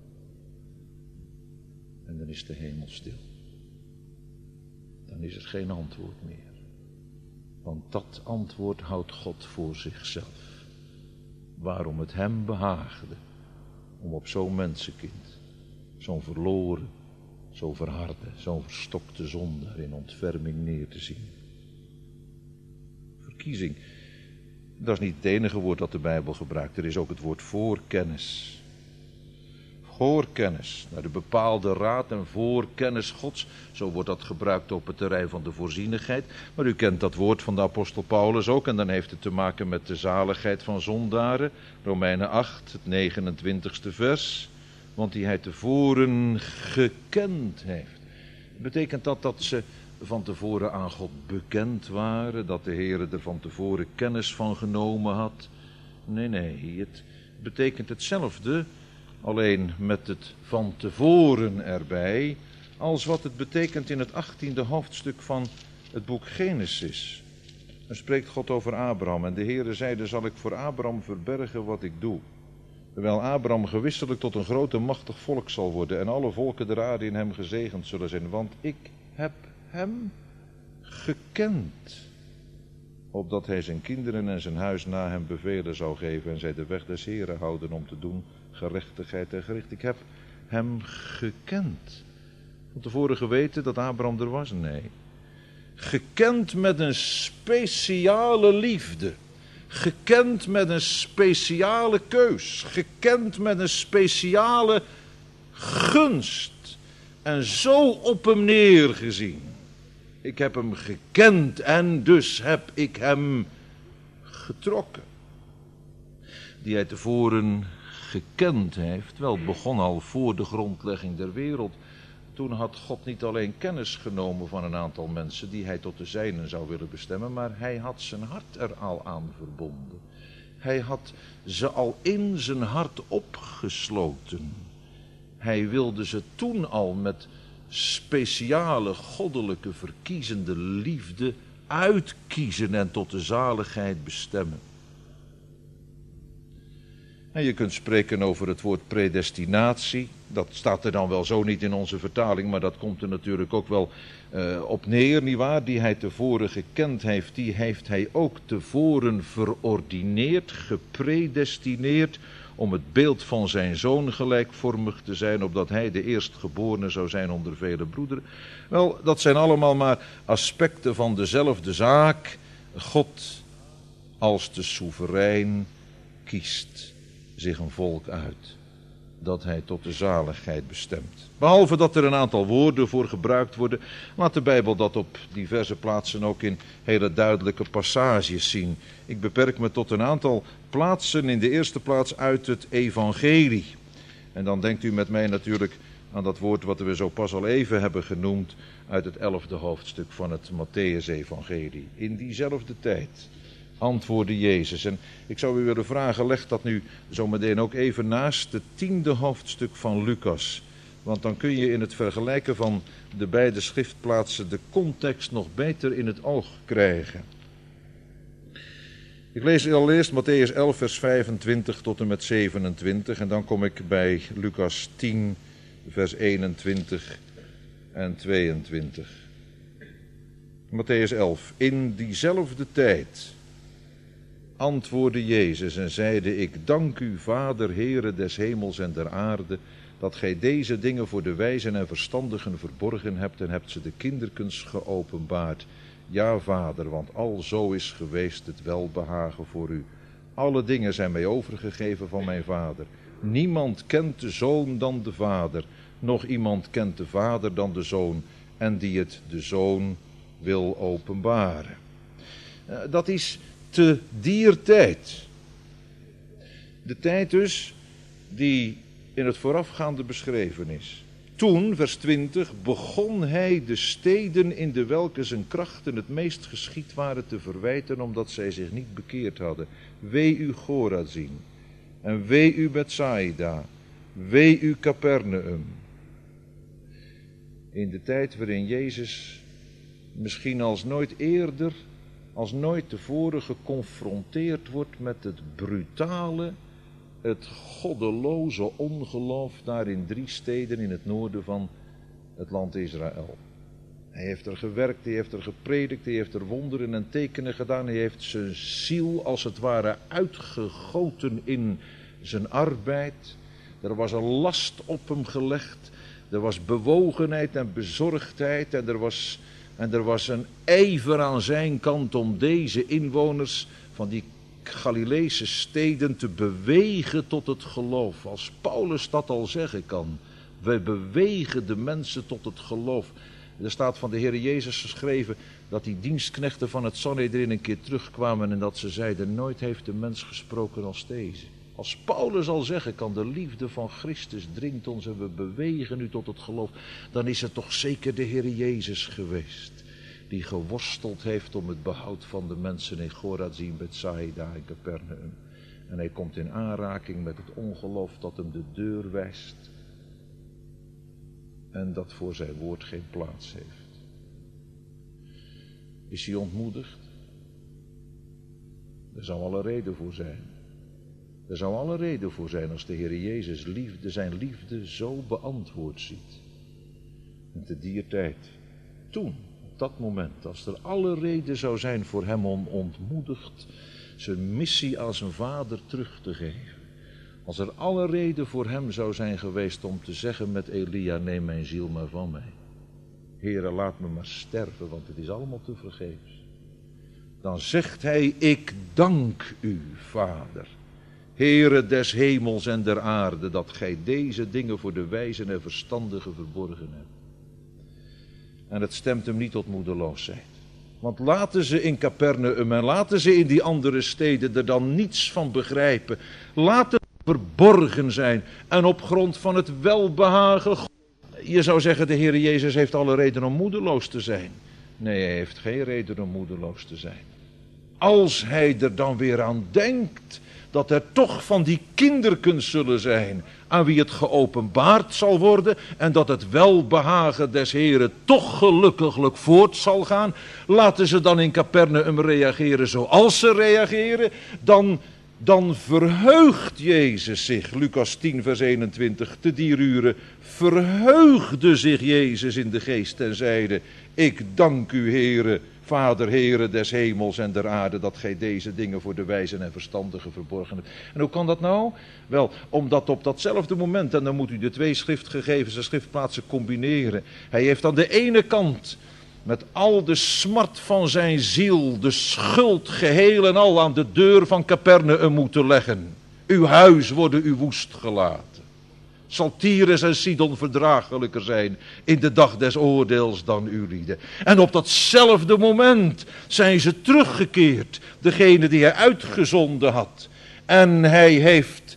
En dan is de hemel stil. Dan is er geen antwoord meer. Want dat antwoord houdt God voor zichzelf. Waarom het hem behaagde om op zo'n mensenkind, zo'n verloren, zo verharde, zo'n verstokte zondaar in ontferming neer te zien. Verkiezing, dat is niet het enige woord dat de Bijbel gebruikt. Er is ook het woord voorkennis. voorkennis, naar de bepaalde raad en voorkennis Gods. Zo wordt dat gebruikt op het terrein van de voorzienigheid. Maar u kent dat woord van de apostel Paulus ook, en dan heeft het te maken met de zaligheid van zondaren. Romeinen acht, het negenentwintigste vers. Want die hij tevoren gekend heeft. Betekent dat dat ze van tevoren aan God bekend waren? Dat de Heer er van tevoren kennis van genomen had? Nee, nee, het betekent hetzelfde, alleen met het van tevoren erbij, als wat het betekent in het achttiende hoofdstuk van het boek Genesis. Dan spreekt God over Abraham en de Heere zeide, zal ik voor Abraham verbergen wat ik doe? Terwijl Abraham gewisselijk tot een groot en machtig volk zal worden en alle volken der aarde in hem gezegend zullen zijn, want ik heb hem gekend, opdat hij zijn kinderen en zijn huis na hem bevelen zou geven en zij de weg des Heren houden om te doen gerechtigheid en gericht. Ik heb hem gekend. Van tevoren geweten dat Abraham er was? Nee. Gekend met een speciale liefde. Gekend met een speciale keus. Gekend met een speciale gunst. En zo op hem neergezien. Ik heb hem gekend en dus heb ik hem getrokken. Die hij tevoren gekend heeft, wel begon al voor de grondlegging der wereld. Toen had God niet alleen kennis genomen van een aantal mensen die hij tot de zijnen zou willen bestemmen, maar hij had zijn hart er al aan verbonden. Hij had ze al in zijn hart opgesloten. Hij wilde ze toen al met speciale goddelijke verkiezende liefde uitkiezen en tot de zaligheid bestemmen. En je kunt spreken over het woord predestinatie. Dat staat er dan wel zo niet in onze vertaling, maar dat komt er natuurlijk ook wel uh, op neer, nietwaar? Die hij tevoren gekend heeft, die heeft hij ook tevoren verordineerd, gepredestineerd, om het beeld van zijn zoon gelijkvormig te zijn, opdat hij de eerstgeborene zou zijn onder vele broederen. Wel, dat zijn allemaal maar aspecten van dezelfde zaak. God als de soeverein kiest zich een volk uit, dat hij tot de zaligheid bestemt. Behalve dat er een aantal woorden voor gebruikt worden, laat de Bijbel dat op diverse plaatsen ook in hele duidelijke passages zien. Ik beperk me tot een aantal plaatsen, in de eerste plaats uit het evangelie. En dan denkt u met mij natuurlijk aan dat woord wat we zo pas al even hebben genoemd uit het elfde hoofdstuk van het Mattheüs-evangelie. In diezelfde tijd antwoordde Jezus. En ik zou u willen vragen, leg dat nu zometeen ook even naast het tiende hoofdstuk van Lucas. Want dan kun je in het vergelijken van de beide schriftplaatsen de context nog beter in het oog krijgen. Ik lees allereerst Mattheüs elf vers vijfentwintig tot en met zevenentwintig. En dan kom ik bij Lucas tien vers eenentwintig en tweeëntwintig. Mattheüs elf. In diezelfde tijd antwoordde Jezus en zeide, ik dank u, Vader, Heere des hemels en der aarde, dat gij deze dingen voor de wijzen en verstandigen verborgen hebt en hebt ze de kinderkens geopenbaard. Ja, Vader, want al zo is geweest het welbehagen voor u. Alle dingen zijn mij overgegeven van mijn Vader. Niemand kent de Zoon dan de Vader, noch iemand kent de Vader dan de Zoon, en die het de Zoon wil openbaren. Dat is te dier tijd. De tijd dus die in het voorafgaande beschreven is. Toen, vers twintig, begon hij de steden in de welke zijn krachten het meest geschied waren te verwijten, omdat zij zich niet bekeerd hadden. Wee u Chorazin, en wee u Bethsaida, wee u Capernaum. In de tijd waarin Jezus misschien als nooit eerder, als nooit tevoren geconfronteerd wordt met het brutale, het goddeloze ongeloof daar in drie steden in het noorden van het land Israël. Hij heeft er gewerkt, hij heeft er gepredikt, hij heeft er wonderen en tekenen gedaan. Hij heeft zijn ziel als het ware uitgegoten in zijn arbeid. Er was een last op hem gelegd. Er was bewogenheid en bezorgdheid en er was, en er was een ijver aan zijn kant om deze inwoners van die Galileese steden te bewegen tot het geloof. Als Paulus dat al zeggen kan. Wij bewegen de mensen tot het geloof. Er staat van de Heer Jezus geschreven dat die dienstknechten van het Sanhedrin een keer terugkwamen en dat ze zeiden, nooit heeft de mens gesproken als deze. Als Paulus al zeggen kan, de liefde van Christus dringt ons en we bewegen nu tot het geloof, dan is het toch zeker de Heer Jezus geweest. Die geworsteld heeft om het behoud van de mensen in Chorazin, Bethsaida en Capernaum. En hij komt in aanraking met het ongeloof dat hem de deur wijst. En dat voor zijn woord geen plaats heeft. Is hij ontmoedigd? Er zou alle reden voor zijn. Er zou alle reden voor zijn als de Heer Jezus liefde, zijn liefde zo beantwoord ziet. En te dier tijd, toen, op dat moment, als er alle reden zou zijn voor hem om ontmoedigd zijn missie aan zijn vader terug te geven. Als er alle reden voor hem zou zijn geweest om te zeggen met Elia, neem mijn ziel maar van mij. Heere, laat me maar sterven, want het is allemaal te vergeefs. Dan zegt hij, ik dank u, Vader, Heere des hemels en der aarde, dat gij deze dingen voor de wijzen en verstandigen verborgen hebt. En het stemt hem niet tot moedeloosheid. Want laten ze in Capernaum en laten ze in die andere steden er dan niets van begrijpen. Laat het verborgen zijn en op grond van het welbehagen. Je zou zeggen, de Heer Jezus heeft alle reden om moedeloos te zijn. Nee, hij heeft geen reden om moedeloos te zijn. Als hij er dan weer aan denkt dat er toch van die kinderkens zullen zijn aan wie het geopenbaard zal worden en dat het welbehagen des Heren toch gelukkiglijk voort zal gaan, laten ze dan in Capernaum reageren zoals ze reageren, dan, dan verheugt Jezus zich, Lucas tien vers eenentwintig, te dier uren, verheugde zich Jezus in de geest en zeide, ik dank u Heere, Vader, Heere des hemels en der aarde, dat gij deze dingen voor de wijzen en verstandigen verborgen hebt. En hoe kan dat nou? Wel, omdat op datzelfde moment, en dan moet u de twee schriftgegevens en schriftplaatsen combineren. Hij heeft aan de ene kant met al de smart van zijn ziel de schuld geheel en al aan de deur van Capernaum moeten leggen. Uw huis worden u woest gelaten. Zal Tyrus en Sidon verdraaglijker zijn in de dag des oordeels dan uw lieden. En op datzelfde moment zijn ze teruggekeerd, degene die hij uitgezonden had. En hij heeft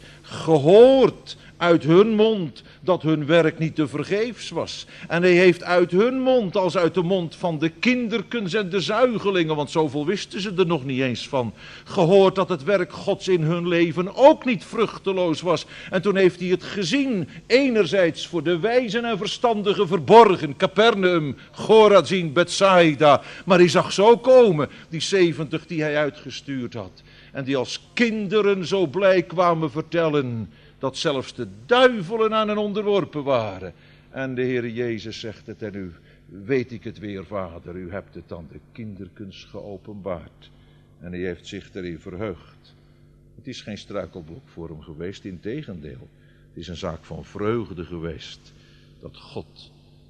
gehoord uit hun mond dat hun werk niet te vergeefs was. En hij heeft uit hun mond, als uit de mond van de kinderkens en de zuigelingen, want zoveel wisten ze er nog niet eens van, gehoord dat het werk Gods in hun leven ook niet vruchteloos was. En toen heeft hij het gezien, enerzijds voor de wijzen en verstandigen verborgen, Capernaum, Chorazin, Bethsaida, maar hij zag zo komen, die zeventig die hij uitgestuurd had. En die als kinderen zo blij kwamen vertellen dat zelfs de duivelen aan hen onderworpen waren. En de Heer Jezus zegt het, en u weet ik het weer, Vader, u hebt het aan de kinderkens geopenbaard. En hij heeft zich erin verheugd. Het is geen struikelblok voor hem geweest, integendeel. Het is een zaak van vreugde geweest dat God,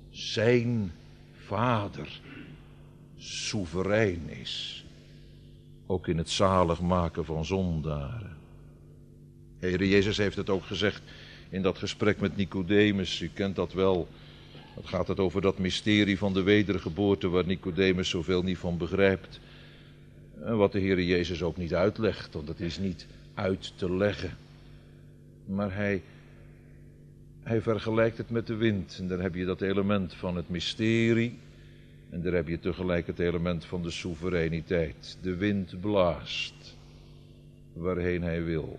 zijn Vader, soeverein is. Ook in het zalig maken van zondaren. De Heer Jezus heeft het ook gezegd in dat gesprek met Nicodemus. U kent dat wel. Het gaat het over dat mysterie van de wedergeboorte waar Nicodemus zoveel niet van begrijpt. En wat de Heer Jezus ook niet uitlegt, want het is niet uit te leggen. Maar hij, hij vergelijkt het met de wind. En daar heb je dat element van het mysterie. En daar heb je tegelijk het element van de soevereiniteit. De wind blaast waarheen hij wil.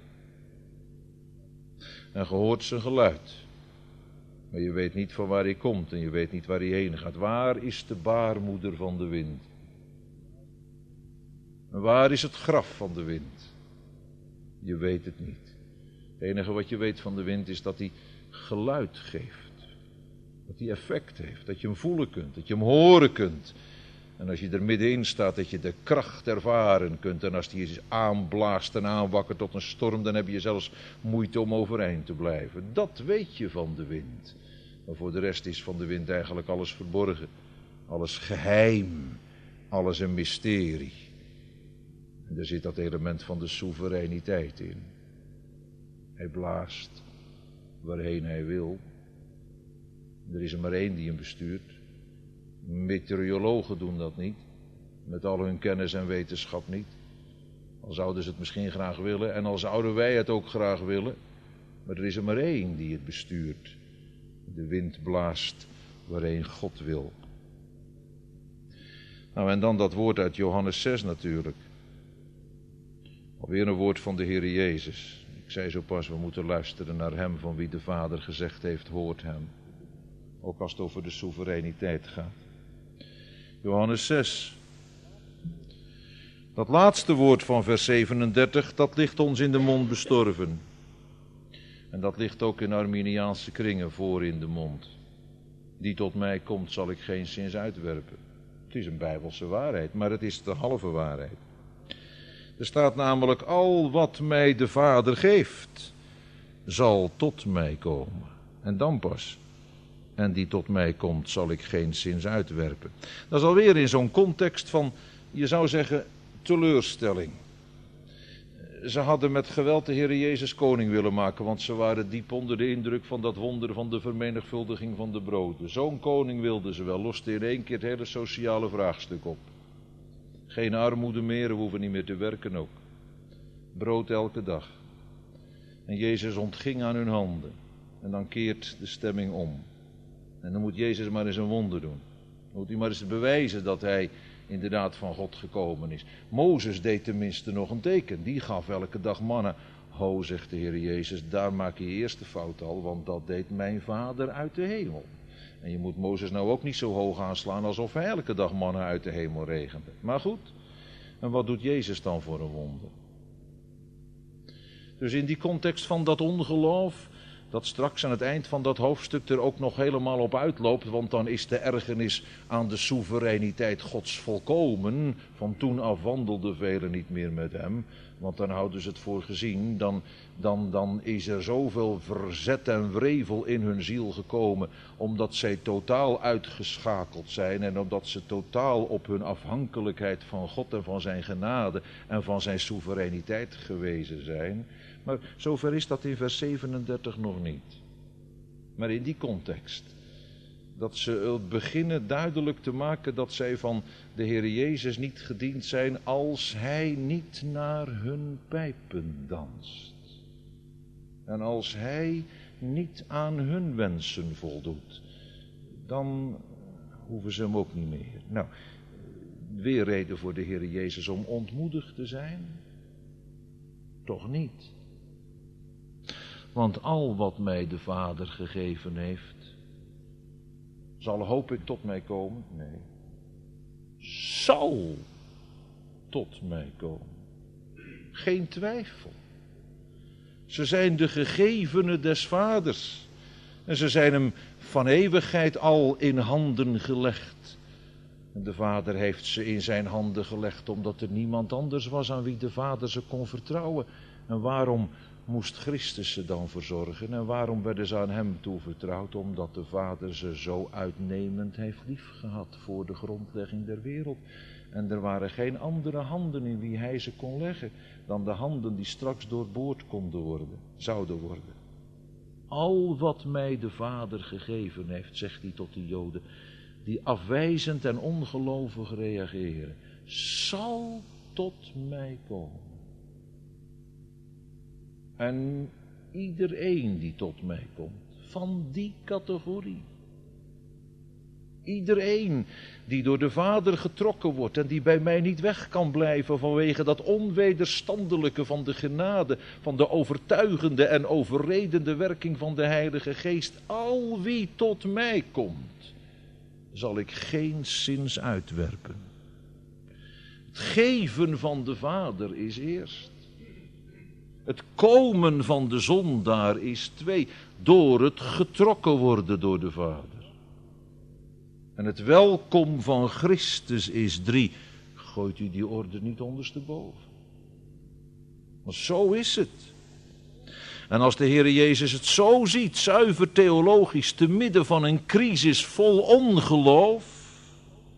En je hoort zijn geluid. Maar je weet niet van waar hij komt en je weet niet waar hij heen gaat. Waar is de baarmoeder van de wind? En waar is het graf van de wind? Je weet het niet. Het enige wat je weet van de wind is dat hij geluid geeft. Dat hij effect heeft. Dat je hem voelen kunt. Dat je hem horen kunt. En als je er middenin staat, dat je de kracht ervaren kunt. En als die je aanblaast en aanwakkert tot een storm, dan heb je zelfs moeite om overeind te blijven. Dat weet je van de wind. Maar voor de rest is van de wind eigenlijk alles verborgen. Alles geheim. Alles een mysterie. En er zit dat element van de soevereiniteit in. Hij blaast waarheen hij wil. Er is er maar één die hem bestuurt. Meteorologen doen dat niet. Met al hun kennis en wetenschap niet. Al zouden ze het misschien graag willen. En al zouden wij het ook graag willen. Maar er is er maar één die het bestuurt. De wind blaast waarheen God wil. Nou, en dan dat woord uit Johannes zes natuurlijk. Alweer een woord van de Heer Jezus. Ik zei zo pas, we moeten luisteren naar hem van wie de Vader gezegd heeft, hoort hem. Ook als het over de soevereiniteit gaat. Johannes zes. Dat laatste woord van vers zevenendertig, dat ligt ons in de mond bestorven. En dat ligt ook in Arminiaanse kringen voor in de mond. Die tot mij komt, zal ik geen zins uitwerpen. Het is een Bijbelse waarheid, maar het is de halve waarheid. Er staat namelijk, al wat mij de Vader geeft, zal tot mij komen. En dan pas. En die tot mij komt, zal ik geen zins uitwerpen. Dat is alweer in zo'n context van, je zou zeggen, teleurstelling. Ze hadden met geweld de Heer Jezus koning willen maken, want ze waren diep onder de indruk van dat wonder van de vermenigvuldiging van de broden. Zo'n koning wilden ze wel, loste in één keer het hele sociale vraagstuk op. Geen armoede meer, we hoeven niet meer te werken ook. Brood elke dag. En Jezus ontging aan hun handen. En dan keert de stemming om. En dan moet Jezus maar eens een wonder doen. Dan moet hij maar eens bewijzen dat hij inderdaad van God gekomen is. Mozes deed tenminste nog een teken. Die gaf elke dag manna. Ho, zegt de Heer Jezus, daar maak je je eerste fout al, want dat deed mijn Vader uit de hemel. En je moet Mozes nou ook niet zo hoog aanslaan alsof hij elke dag manna uit de hemel regende. Maar goed, en wat doet Jezus dan voor een wonder? Dus in die context van dat ongeloof, dat straks aan het eind van dat hoofdstuk er ook nog helemaal op uitloopt, want dan is de ergernis aan de soevereiniteit Gods volkomen. Van toen af wandelden velen niet meer met hem, want dan houden ze het voor gezien. Dan, dan, dan is er zoveel verzet en wrevel in hun ziel gekomen, omdat zij totaal uitgeschakeld zijn en omdat ze totaal op hun afhankelijkheid van God en van zijn genade en van zijn soevereiniteit gewezen zijn. Maar zover is dat in vers zevenendertig nog niet. Maar in die context, dat ze beginnen duidelijk te maken dat zij van de Heer Jezus niet gediend zijn als hij niet naar hun pijpen danst. En als hij niet aan hun wensen voldoet, dan hoeven ze hem ook niet meer. Nou, weer reden voor de Heer Jezus om ontmoedigd te zijn? Toch niet. Want al wat mij de Vader gegeven heeft, zal, hoop ik, tot mij komen? Nee. Zal tot mij komen. Geen twijfel. Ze zijn de gegevenen des Vaders. En ze zijn hem van eeuwigheid al in handen gelegd. En de Vader heeft ze in zijn handen gelegd, omdat er niemand anders was aan wie de Vader ze kon vertrouwen. En waarom moest Christus ze dan verzorgen? En waarom werden ze aan hem toevertrouwd? Omdat de Vader ze zo uitnemend heeft liefgehad voor de grondlegging der wereld. En er waren geen andere handen in wie hij ze kon leggen dan de handen die straks doorboord konden worden, zouden worden. Al wat mij de Vader gegeven heeft, zegt hij tot de Joden, die afwijzend en ongelovig reageren, zal tot mij komen. En iedereen die tot mij komt, van die categorie. Iedereen die door de Vader getrokken wordt en die bij mij niet weg kan blijven vanwege dat onwederstandelijke van de genade, van de overtuigende en overredende werking van de Heilige Geest. Al wie tot mij komt, zal ik geen zins uitwerpen. Het geven van de Vader is eerst. Het komen van de zondaar is twee, door het getrokken worden door de Vader. En het welkom van Christus is drie. Gooit u die orde niet ondersteboven. Maar zo is het. En als de Heer Jezus het zo ziet, zuiver theologisch, te midden van een crisis vol ongeloof,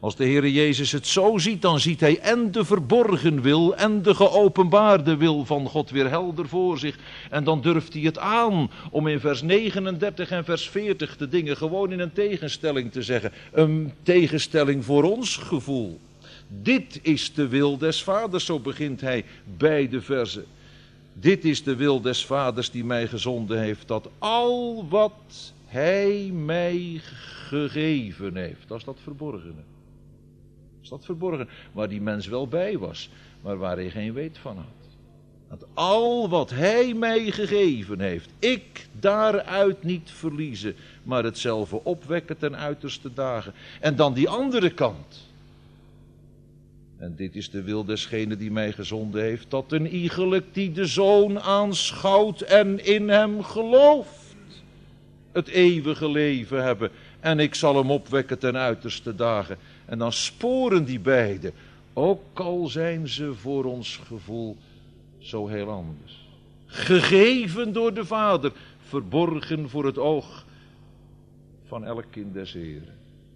Als de Heere Jezus het zo ziet, dan ziet hij en de verborgen wil en de geopenbaarde wil van God weer helder voor zich. En dan durft hij het aan om in vers negenendertig en vers veertig de dingen gewoon in een tegenstelling te zeggen. Een tegenstelling voor ons gevoel. Dit is de wil des Vaders, zo begint hij bij de verzen. Dit is de wil des Vaders die mij gezonden heeft, dat al wat hij mij gegeven heeft, dat is dat verborgene. Dat is dat verborgen, waar die mens wel bij was, maar waar hij geen weet van had. Dat al wat hij mij gegeven heeft, ik daaruit niet verliezen, maar hetzelfde opwekken ten uiterste dagen. En dan die andere kant. En dit is de wil desgene die mij gezonden heeft, dat een iegelijk die de Zoon aanschouwt en in hem gelooft, het eeuwige leven hebben. En ik zal hem opwekken ten uiterste dagen. En dan sporen die beiden, ook al zijn ze voor ons gevoel zo heel anders. Gegeven door de Vader, verborgen voor het oog van elk kind des Heren.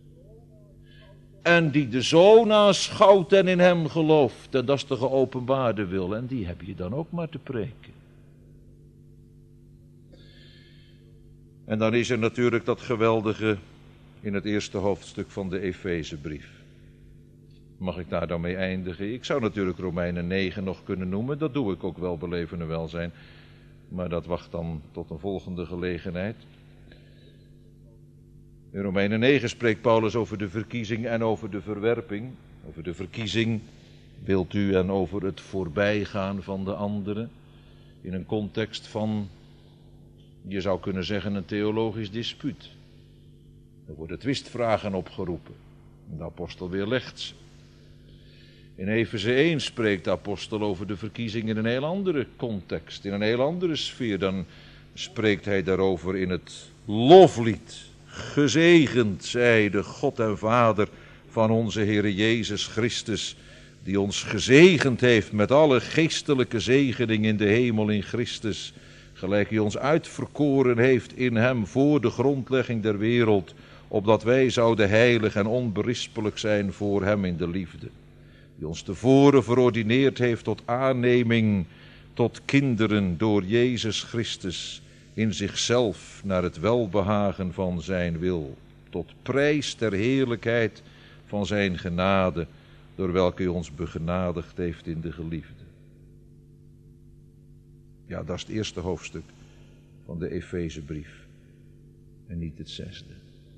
En die de Zoon aanschouwt en in hem gelooft. En dat is de geopenbaarde wil. En die heb je dan ook maar te preken. En dan is er natuurlijk dat geweldige in het eerste hoofdstuk van de Efezebrief. Mag ik daar dan mee eindigen? Ik zou natuurlijk Romeinen negen nog kunnen noemen. Dat doe ik ook wel, beleven en welzijn. Maar dat wacht dan tot een volgende gelegenheid. In Romeinen negen spreekt Paulus over de verkiezing en over de verwerping. Over de verkiezing, wilt u, en over het voorbijgaan van de anderen. In een context van, je zou kunnen zeggen, een theologisch dispuut. Er worden twistvragen opgeroepen. De apostel weerlegt ze. In Efeze één spreekt de apostel over de verkiezing in een heel andere context. In een heel andere sfeer. Dan spreekt hij daarover in het loflied. Gezegend zij de God en Vader van onze Heere Jezus Christus, die ons gezegend heeft met alle geestelijke zegening in de hemel in Christus, gelijk hij ons uitverkoren heeft in hem voor de grondlegging der wereld, opdat wij zouden heilig en onberispelijk zijn voor hem in de liefde, die ons tevoren verordineerd heeft tot aanneming tot kinderen door Jezus Christus, in zichzelf naar het welbehagen van zijn wil, tot prijs ter heerlijkheid van zijn genade, door welke hij ons begenadigd heeft in de geliefde. Ja, dat is het eerste hoofdstuk van de Efezebrief en niet het zesde.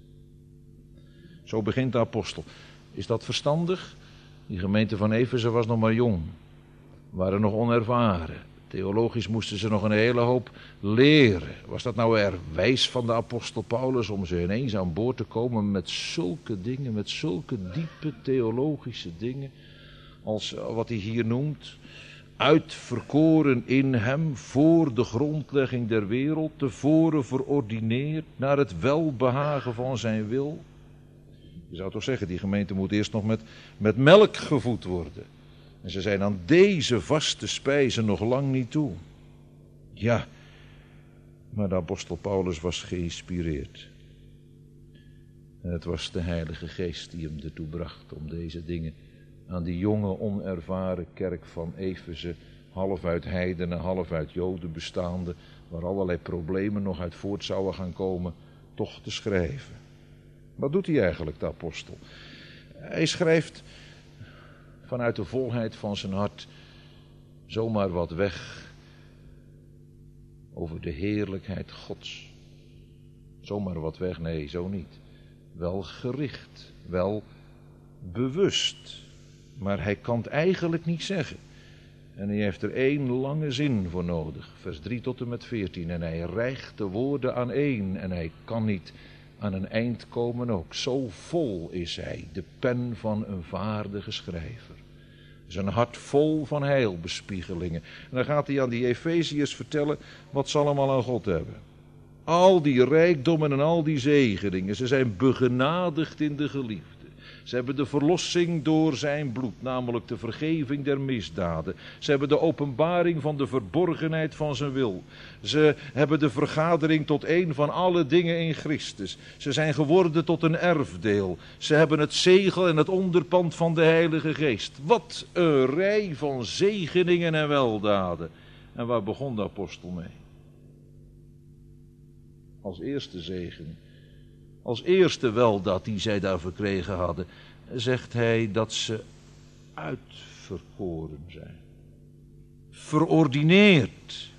Zo begint de apostel. Is dat verstandig? Die gemeente van Efeze was nog maar jong, waren nog onervaren. Theologisch moesten ze nog een hele hoop leren. Was dat nou er wijs van de apostel Paulus om ze ineens aan boord te komen met zulke dingen, met zulke diepe theologische dingen, als wat hij hier noemt, uitverkoren in hem voor de grondlegging der wereld, tevoren verordineerd naar het welbehagen van zijn wil? Je zou toch zeggen, die gemeente moet eerst nog met, met melk gevoed worden. En ze zijn aan deze vaste spijzen nog lang niet toe. Ja, maar de apostel Paulus was geïnspireerd. En het was de Heilige Geest die hem ertoe bracht om deze dingen aan die jonge, onervaren kerk van Efeze, half uit heidenen, half uit Joden bestaande, waar allerlei problemen nog uit voort zouden gaan komen, toch te schrijven. Wat doet hij eigenlijk, de apostel? Hij schrijft vanuit de volheid van zijn hart zomaar wat weg over de heerlijkheid Gods. Zomaar wat weg, nee, zo niet. Wel gericht, wel bewust, maar hij kan het eigenlijk niet zeggen. En hij heeft er één lange zin voor nodig, vers drie tot en met veertien. En hij rijgt de woorden aan één en hij kan niet aan een eind komen ook. Zo vol is hij, de pen van een vaardige schrijver. Zijn hart vol van heilbespiegelingen. En dan gaat hij aan die Efeziërs vertellen wat ze allemaal aan God hebben. Al die rijkdommen en al die zegeningen. Ze zijn begenadigd in de geliefde. Ze hebben de verlossing door zijn bloed, namelijk de vergeving der misdaden. Ze hebben de openbaring van de verborgenheid van zijn wil. Ze hebben de vergadering tot één van alle dingen in Christus. Ze zijn geworden tot een erfdeel. Ze hebben het zegel en het onderpand van de Heilige Geest. Wat een rij van zegeningen en weldaden. En waar begon de apostel mee? Als eerste zegen, als eerste weldaad die zij daar verkregen hadden, zegt hij dat ze uitverkoren zijn. Verordineerd.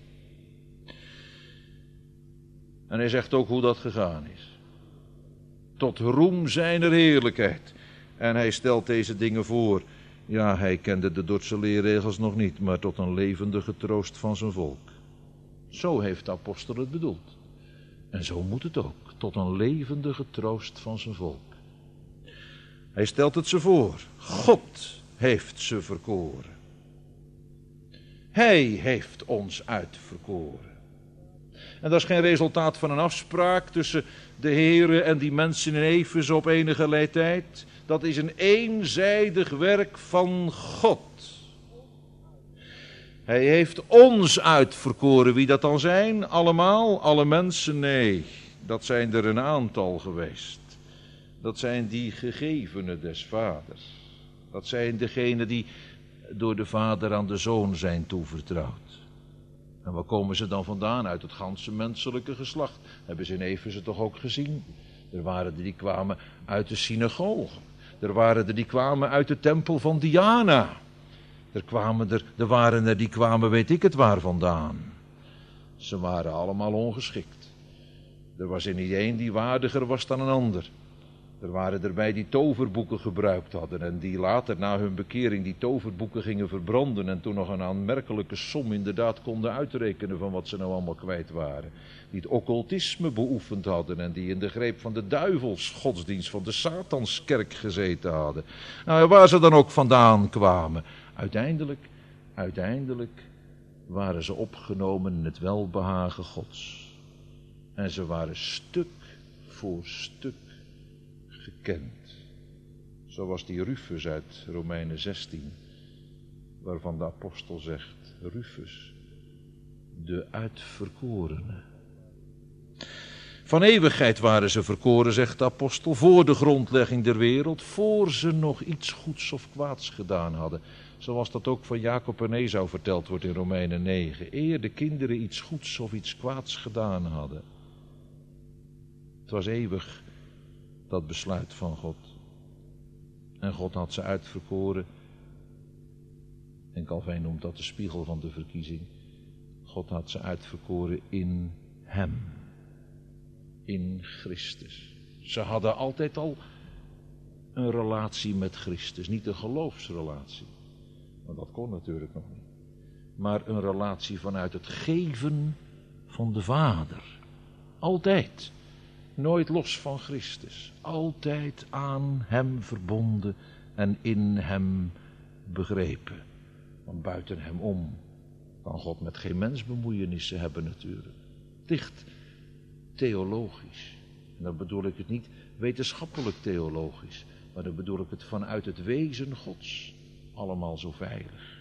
En hij zegt ook hoe dat gegaan is. Tot roem zijner heerlijkheid. En hij stelt deze dingen voor. Ja, hij kende de Dordtse leerregels nog niet, maar tot een levendige troost van zijn volk. Zo heeft de apostel het bedoeld. En zo moet het ook, tot een levendige troost van zijn volk. Hij stelt het ze voor. God heeft ze verkoren. Hij heeft ons uitverkoren. En dat is geen resultaat van een afspraak tussen de Heere en die mensen in Efeze op enige tijd. Dat is een eenzijdig werk van God. Hij heeft ons uitverkoren. Wie dat dan zijn? Allemaal? Alle mensen? Nee, dat zijn er een aantal geweest. Dat zijn die gegevenen des vaders. Dat zijn degenen die door de vader aan de zoon zijn toevertrouwd. En waar komen ze dan vandaan? Uit het ganse menselijke geslacht. Hebben ze in Efeze toch ook gezien? Er waren er die kwamen uit de synagoge. Er waren er die kwamen uit de tempel van Diana. Er, kwamen er, er waren er die kwamen weet ik het waar vandaan. Ze waren allemaal ongeschikt. Er was er niet één die waardiger was dan een ander. Er waren erbij die toverboeken gebruikt hadden en die later na hun bekering die toverboeken gingen verbranden en toen nog een aanmerkelijke som inderdaad konden uitrekenen van wat ze nou allemaal kwijt waren. Die het occultisme beoefend hadden en die in de greep van de duivelsgodsdienst van de Satanskerk gezeten hadden. Nou, waar ze dan ook vandaan kwamen. Uiteindelijk, uiteindelijk waren ze opgenomen in het welbehagen Gods. En ze waren stuk voor stuk gekend. Zo was die Rufus uit Romeinen zestien, waarvan de apostel zegt, Rufus, de uitverkorene. Van eeuwigheid waren ze verkoren, zegt de apostel, voor de grondlegging der wereld, voor ze nog iets goeds of kwaads gedaan hadden. Zoals dat ook van Jacob en Esau verteld wordt in Romeinen negen. Eer de kinderen iets goeds of iets kwaads gedaan hadden. Het was eeuwig, dat besluit van God. En God had ze uitverkoren. En Calvijn noemt dat de spiegel van de verkiezing. God had ze uitverkoren in hem. In Christus. Ze hadden altijd al een relatie met Christus. Niet een geloofsrelatie. Want dat kon natuurlijk nog niet. Maar een relatie vanuit het geven van de Vader. Altijd. Nooit los van Christus. Altijd aan hem verbonden en in hem begrepen. Want buiten hem om kan God met geen mens bemoeienissen hebben natuurlijk. Dicht theologisch. En dan bedoel ik het niet wetenschappelijk theologisch. Maar dan bedoel ik het vanuit het wezen Gods. Allemaal zo veilig.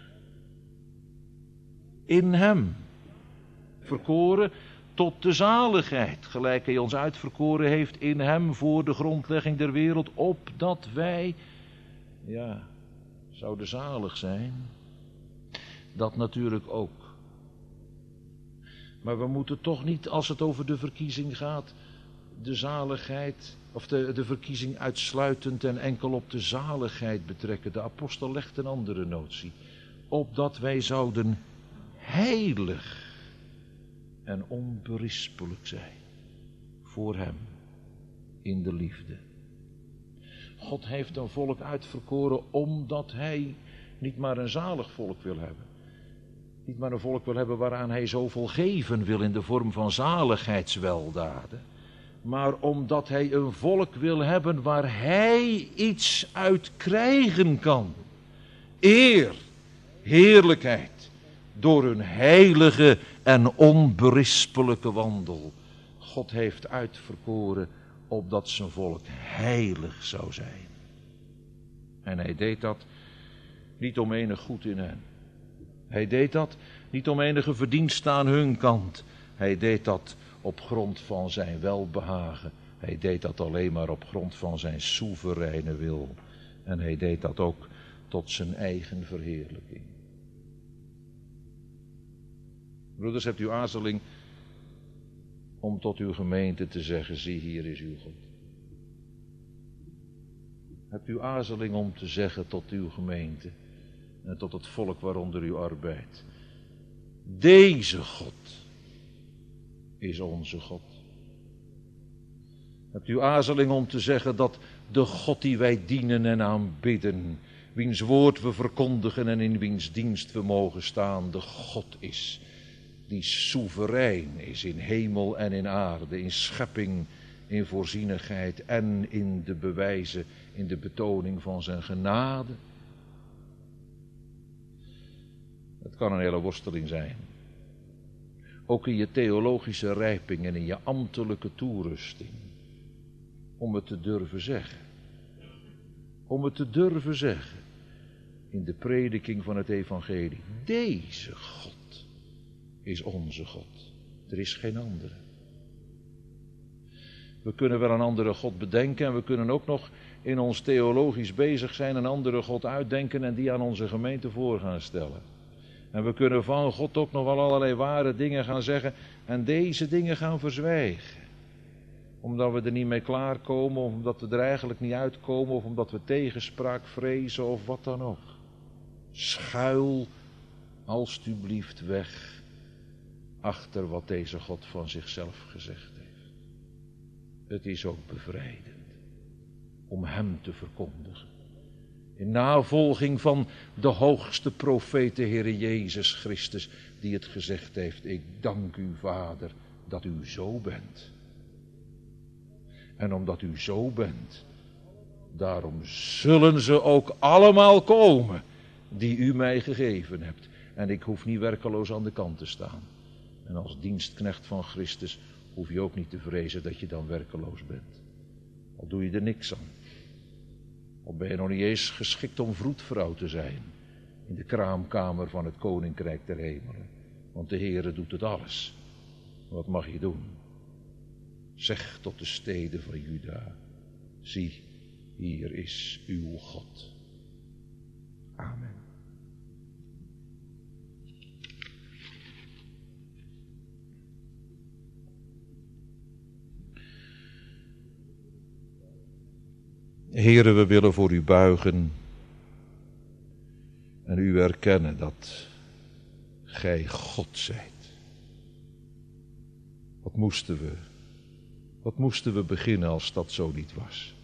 In hem. Verkoren tot de zaligheid. Gelijk hij ons uitverkoren heeft in hem voor de grondlegging der wereld. Opdat wij, ja, zouden zalig zijn. Dat natuurlijk ook. Maar we moeten toch niet, als het over de verkiezing gaat, de zaligheid, of de, de verkiezing uitsluitend en enkel op de zaligheid betrekken. De apostel legt een andere notie. Opdat wij zouden heilig en onberispelijk zijn voor hem in de liefde. God heeft een volk uitverkoren omdat hij niet maar een zalig volk wil hebben. Niet maar een volk wil hebben waaraan hij zoveel geven wil in de vorm van zaligheidsweldaden. Maar omdat hij een volk wil hebben waar hij iets uit krijgen kan. Eer, heerlijkheid, door een heilige en onberispelijke wandel. God heeft uitverkoren opdat zijn volk heilig zou zijn. En hij deed dat niet om enig goed in hen. Hij deed dat niet om enige verdienste aan hun kant. Hij deed dat op grond van zijn welbehagen. Hij deed dat alleen maar op grond van zijn soevereine wil. En hij deed dat ook tot zijn eigen verheerlijking. Broeders, hebt u aarzeling om tot uw gemeente te zeggen, zie hier is uw God. Hebt u aarzeling om te zeggen tot uw gemeente en tot het volk waaronder u arbeidt, deze God is onze God. Hebt u aarzeling om te zeggen dat de God die wij dienen en aanbidden, wiens woord we verkondigen en in wiens dienst we mogen staan, de God is die soeverein is in hemel en in aarde, in schepping, in voorzienigheid en in de bewijzen, in de betoning van zijn genade? Het kan een hele worsteling zijn. Ook in je theologische rijping en in je ambtelijke toerusting. Om het te durven zeggen. Om het te durven zeggen. In de prediking van het evangelie. Deze God is onze God. Er is geen andere. We kunnen wel een andere God bedenken en we kunnen ook nog in ons theologisch bezig zijn een andere God uitdenken en die aan onze gemeente voor gaan stellen. En we kunnen van God ook nog wel allerlei ware dingen gaan zeggen en deze dingen gaan verzwijgen. Omdat we er niet mee klaarkomen, of omdat we er eigenlijk niet uitkomen, of omdat we tegenspraak vrezen of wat dan ook. Schuil alstublieft weg achter wat deze God van zichzelf gezegd heeft. Het is ook bevrijdend om hem te verkondigen. In navolging van de hoogste profeet, de Heere Jezus Christus, die het gezegd heeft, ik dank u, Vader, dat u zo bent. En omdat u zo bent, daarom zullen ze ook allemaal komen die u mij gegeven hebt. En ik hoef niet werkeloos aan de kant te staan. En als dienstknecht van Christus hoef je ook niet te vrezen dat je dan werkeloos bent. Al doe je er niks aan. Al ben je nog niet eens geschikt om vroedvrouw te zijn in de kraamkamer van het Koninkrijk der Hemelen. Want de Heere doet het alles. Wat mag je doen? Zeg tot de steden van Juda, zie, hier is uw God. Amen. Heere, we willen voor u buigen en u erkennen dat gij God zijt. Wat moesten we, wat moesten we beginnen als dat zo niet was?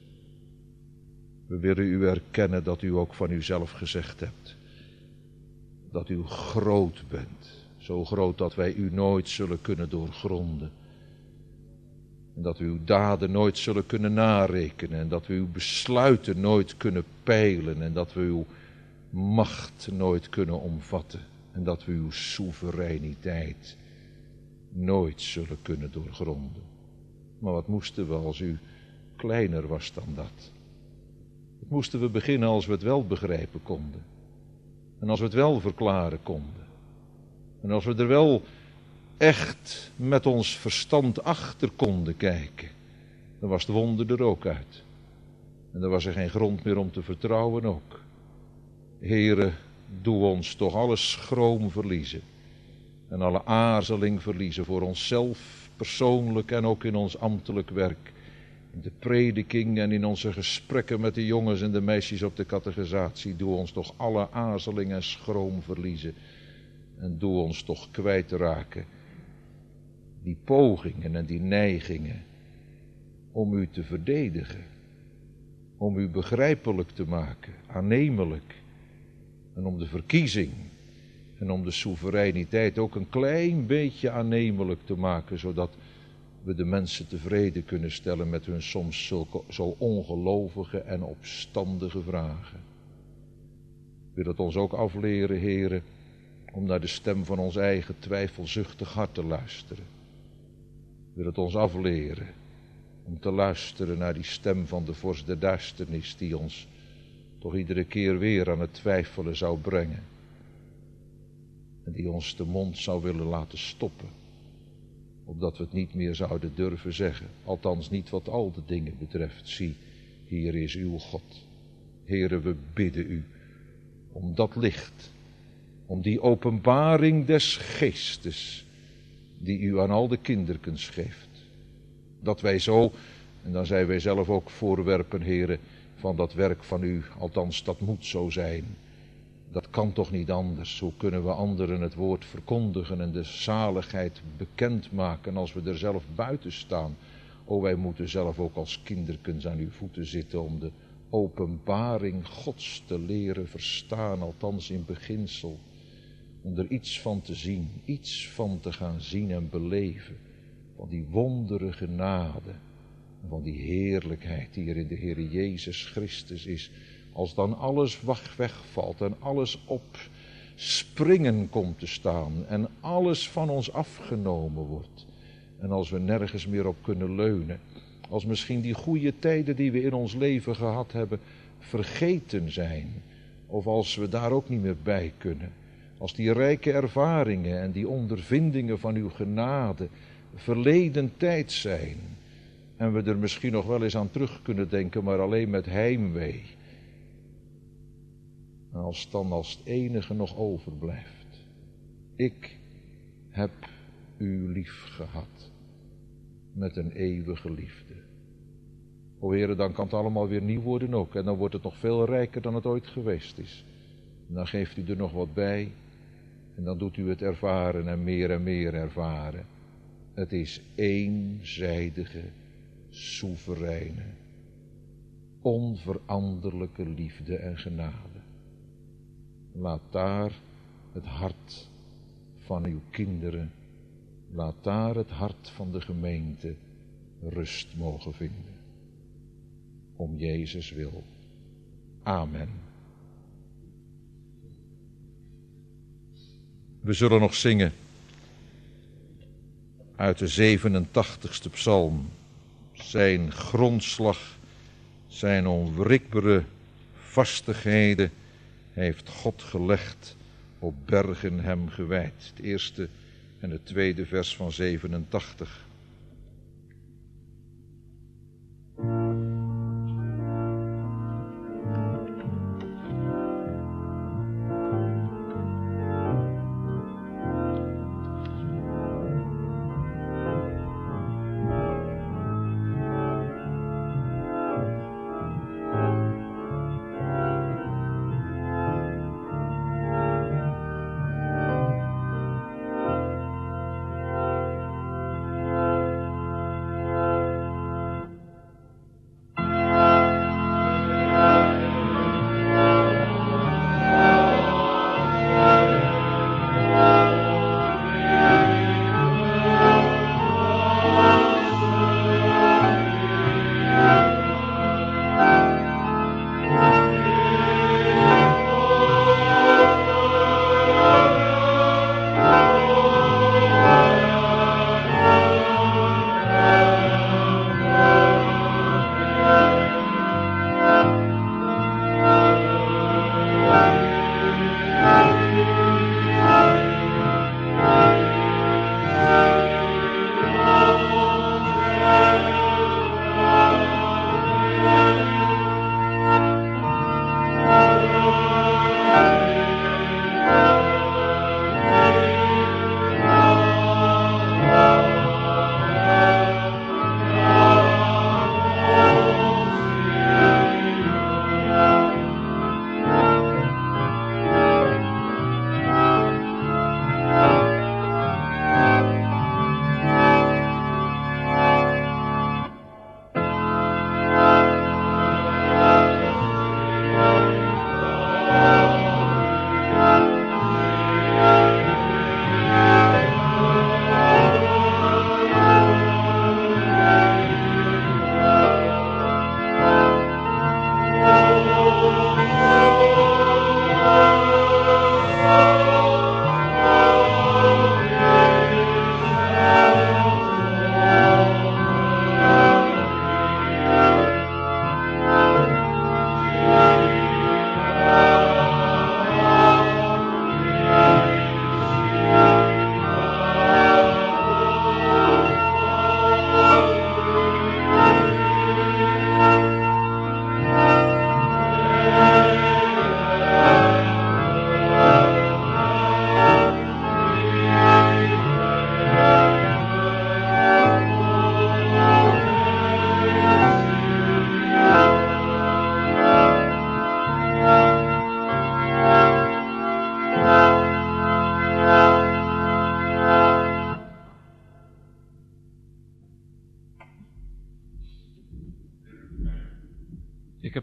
We willen u erkennen dat u ook van uzelf gezegd hebt, dat u groot bent, zo groot dat wij u nooit zullen kunnen doorgronden. En dat we uw daden nooit zullen kunnen narekenen. En dat we uw besluiten nooit kunnen peilen. En dat we uw macht nooit kunnen omvatten. En dat we uw soevereiniteit nooit zullen kunnen doorgronden. Maar wat moesten we als u kleiner was dan dat? Wat moesten we beginnen als we het wel begrijpen konden? En als we het wel verklaren konden? En als we er wel echt met ons verstand achter konden kijken, dan was het wonder er ook uit. En dan was er geen grond meer om te vertrouwen ook. Heere, doe ons toch alle schroom verliezen en alle aarzeling verliezen voor onszelf persoonlijk en ook in ons ambtelijk werk, in de prediking en in onze gesprekken met de jongens en de meisjes op de catechisatie. Doe ons toch alle aarzeling en schroom verliezen en doe ons toch kwijtraken die pogingen en die neigingen om u te verdedigen, om u begrijpelijk te maken, aannemelijk, en om de verkiezing en om de soevereiniteit ook een klein beetje aannemelijk te maken, zodat we de mensen tevreden kunnen stellen met hun soms zulke, zo ongelovige en opstandige vragen. Wil het ons ook afleren, Heere, om naar de stem van ons eigen twijfelzuchtig hart te luisteren. Wil het ons afleren om te luisteren naar die stem van de vorst der duisternis die ons toch iedere keer weer aan het twijfelen zou brengen. En die ons de mond zou willen laten stoppen. Opdat we het niet meer zouden durven zeggen. Althans niet wat al de dingen betreft. Zie, hier is uw God. Heere, we bidden u om dat licht. Om die openbaring des geestes. Die u aan al de kinderkens geeft. Dat wij zo, en dan zijn wij zelf ook voorwerpen, Heere, van dat werk van u. Althans, dat moet zo zijn. Dat kan toch niet anders. Hoe kunnen we anderen het woord verkondigen en de zaligheid bekendmaken als we er zelf buiten staan? O, wij moeten zelf ook als kinderkens aan uw voeten zitten om de openbaring Gods te leren verstaan, althans in beginsel. Om er iets van te zien, iets van te gaan zien en beleven. Van die wondere genade, van die heerlijkheid die er in de Heer Jezus Christus is. Als dan alles wegvalt en alles op springen komt te staan en alles van ons afgenomen wordt. En als we nergens meer op kunnen leunen. Als misschien die goede tijden die we in ons leven gehad hebben vergeten zijn. Of als we daar ook niet meer bij kunnen. Als die rijke ervaringen en die ondervindingen van uw genade verleden tijd zijn. En we er misschien nog wel eens aan terug kunnen denken, maar alleen met heimwee. En als dan als het enige nog overblijft. Ik heb u lief gehad. Met een eeuwige liefde. O Heere, dan kan het allemaal weer nieuw worden ook. En dan wordt het nog veel rijker dan het ooit geweest is. En dan geeft u er nog wat bij. En dan doet u het ervaren en meer en meer ervaren. Het is eenzijdige, soevereine, onveranderlijke liefde en genade. Laat daar het hart van uw kinderen, laat daar het hart van de gemeente rust mogen vinden. Om Jezus wil. Amen. We zullen nog zingen uit de zevenentachtigste psalm. Zijn grondslag, zijn onwrikbare vastigheden heeft God gelegd, op bergen hem gewijd. Het eerste en het tweede vers van zevenentachtig.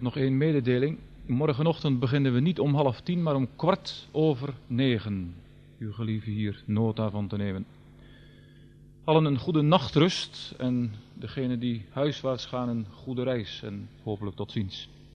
nog één mededeling. Morgenochtend beginnen we niet om half tien, maar om kwart over negen. U gelieve hier nota van te nemen. Allen een goede nachtrust en degenen die huiswaarts gaan een goede reis en hopelijk tot ziens.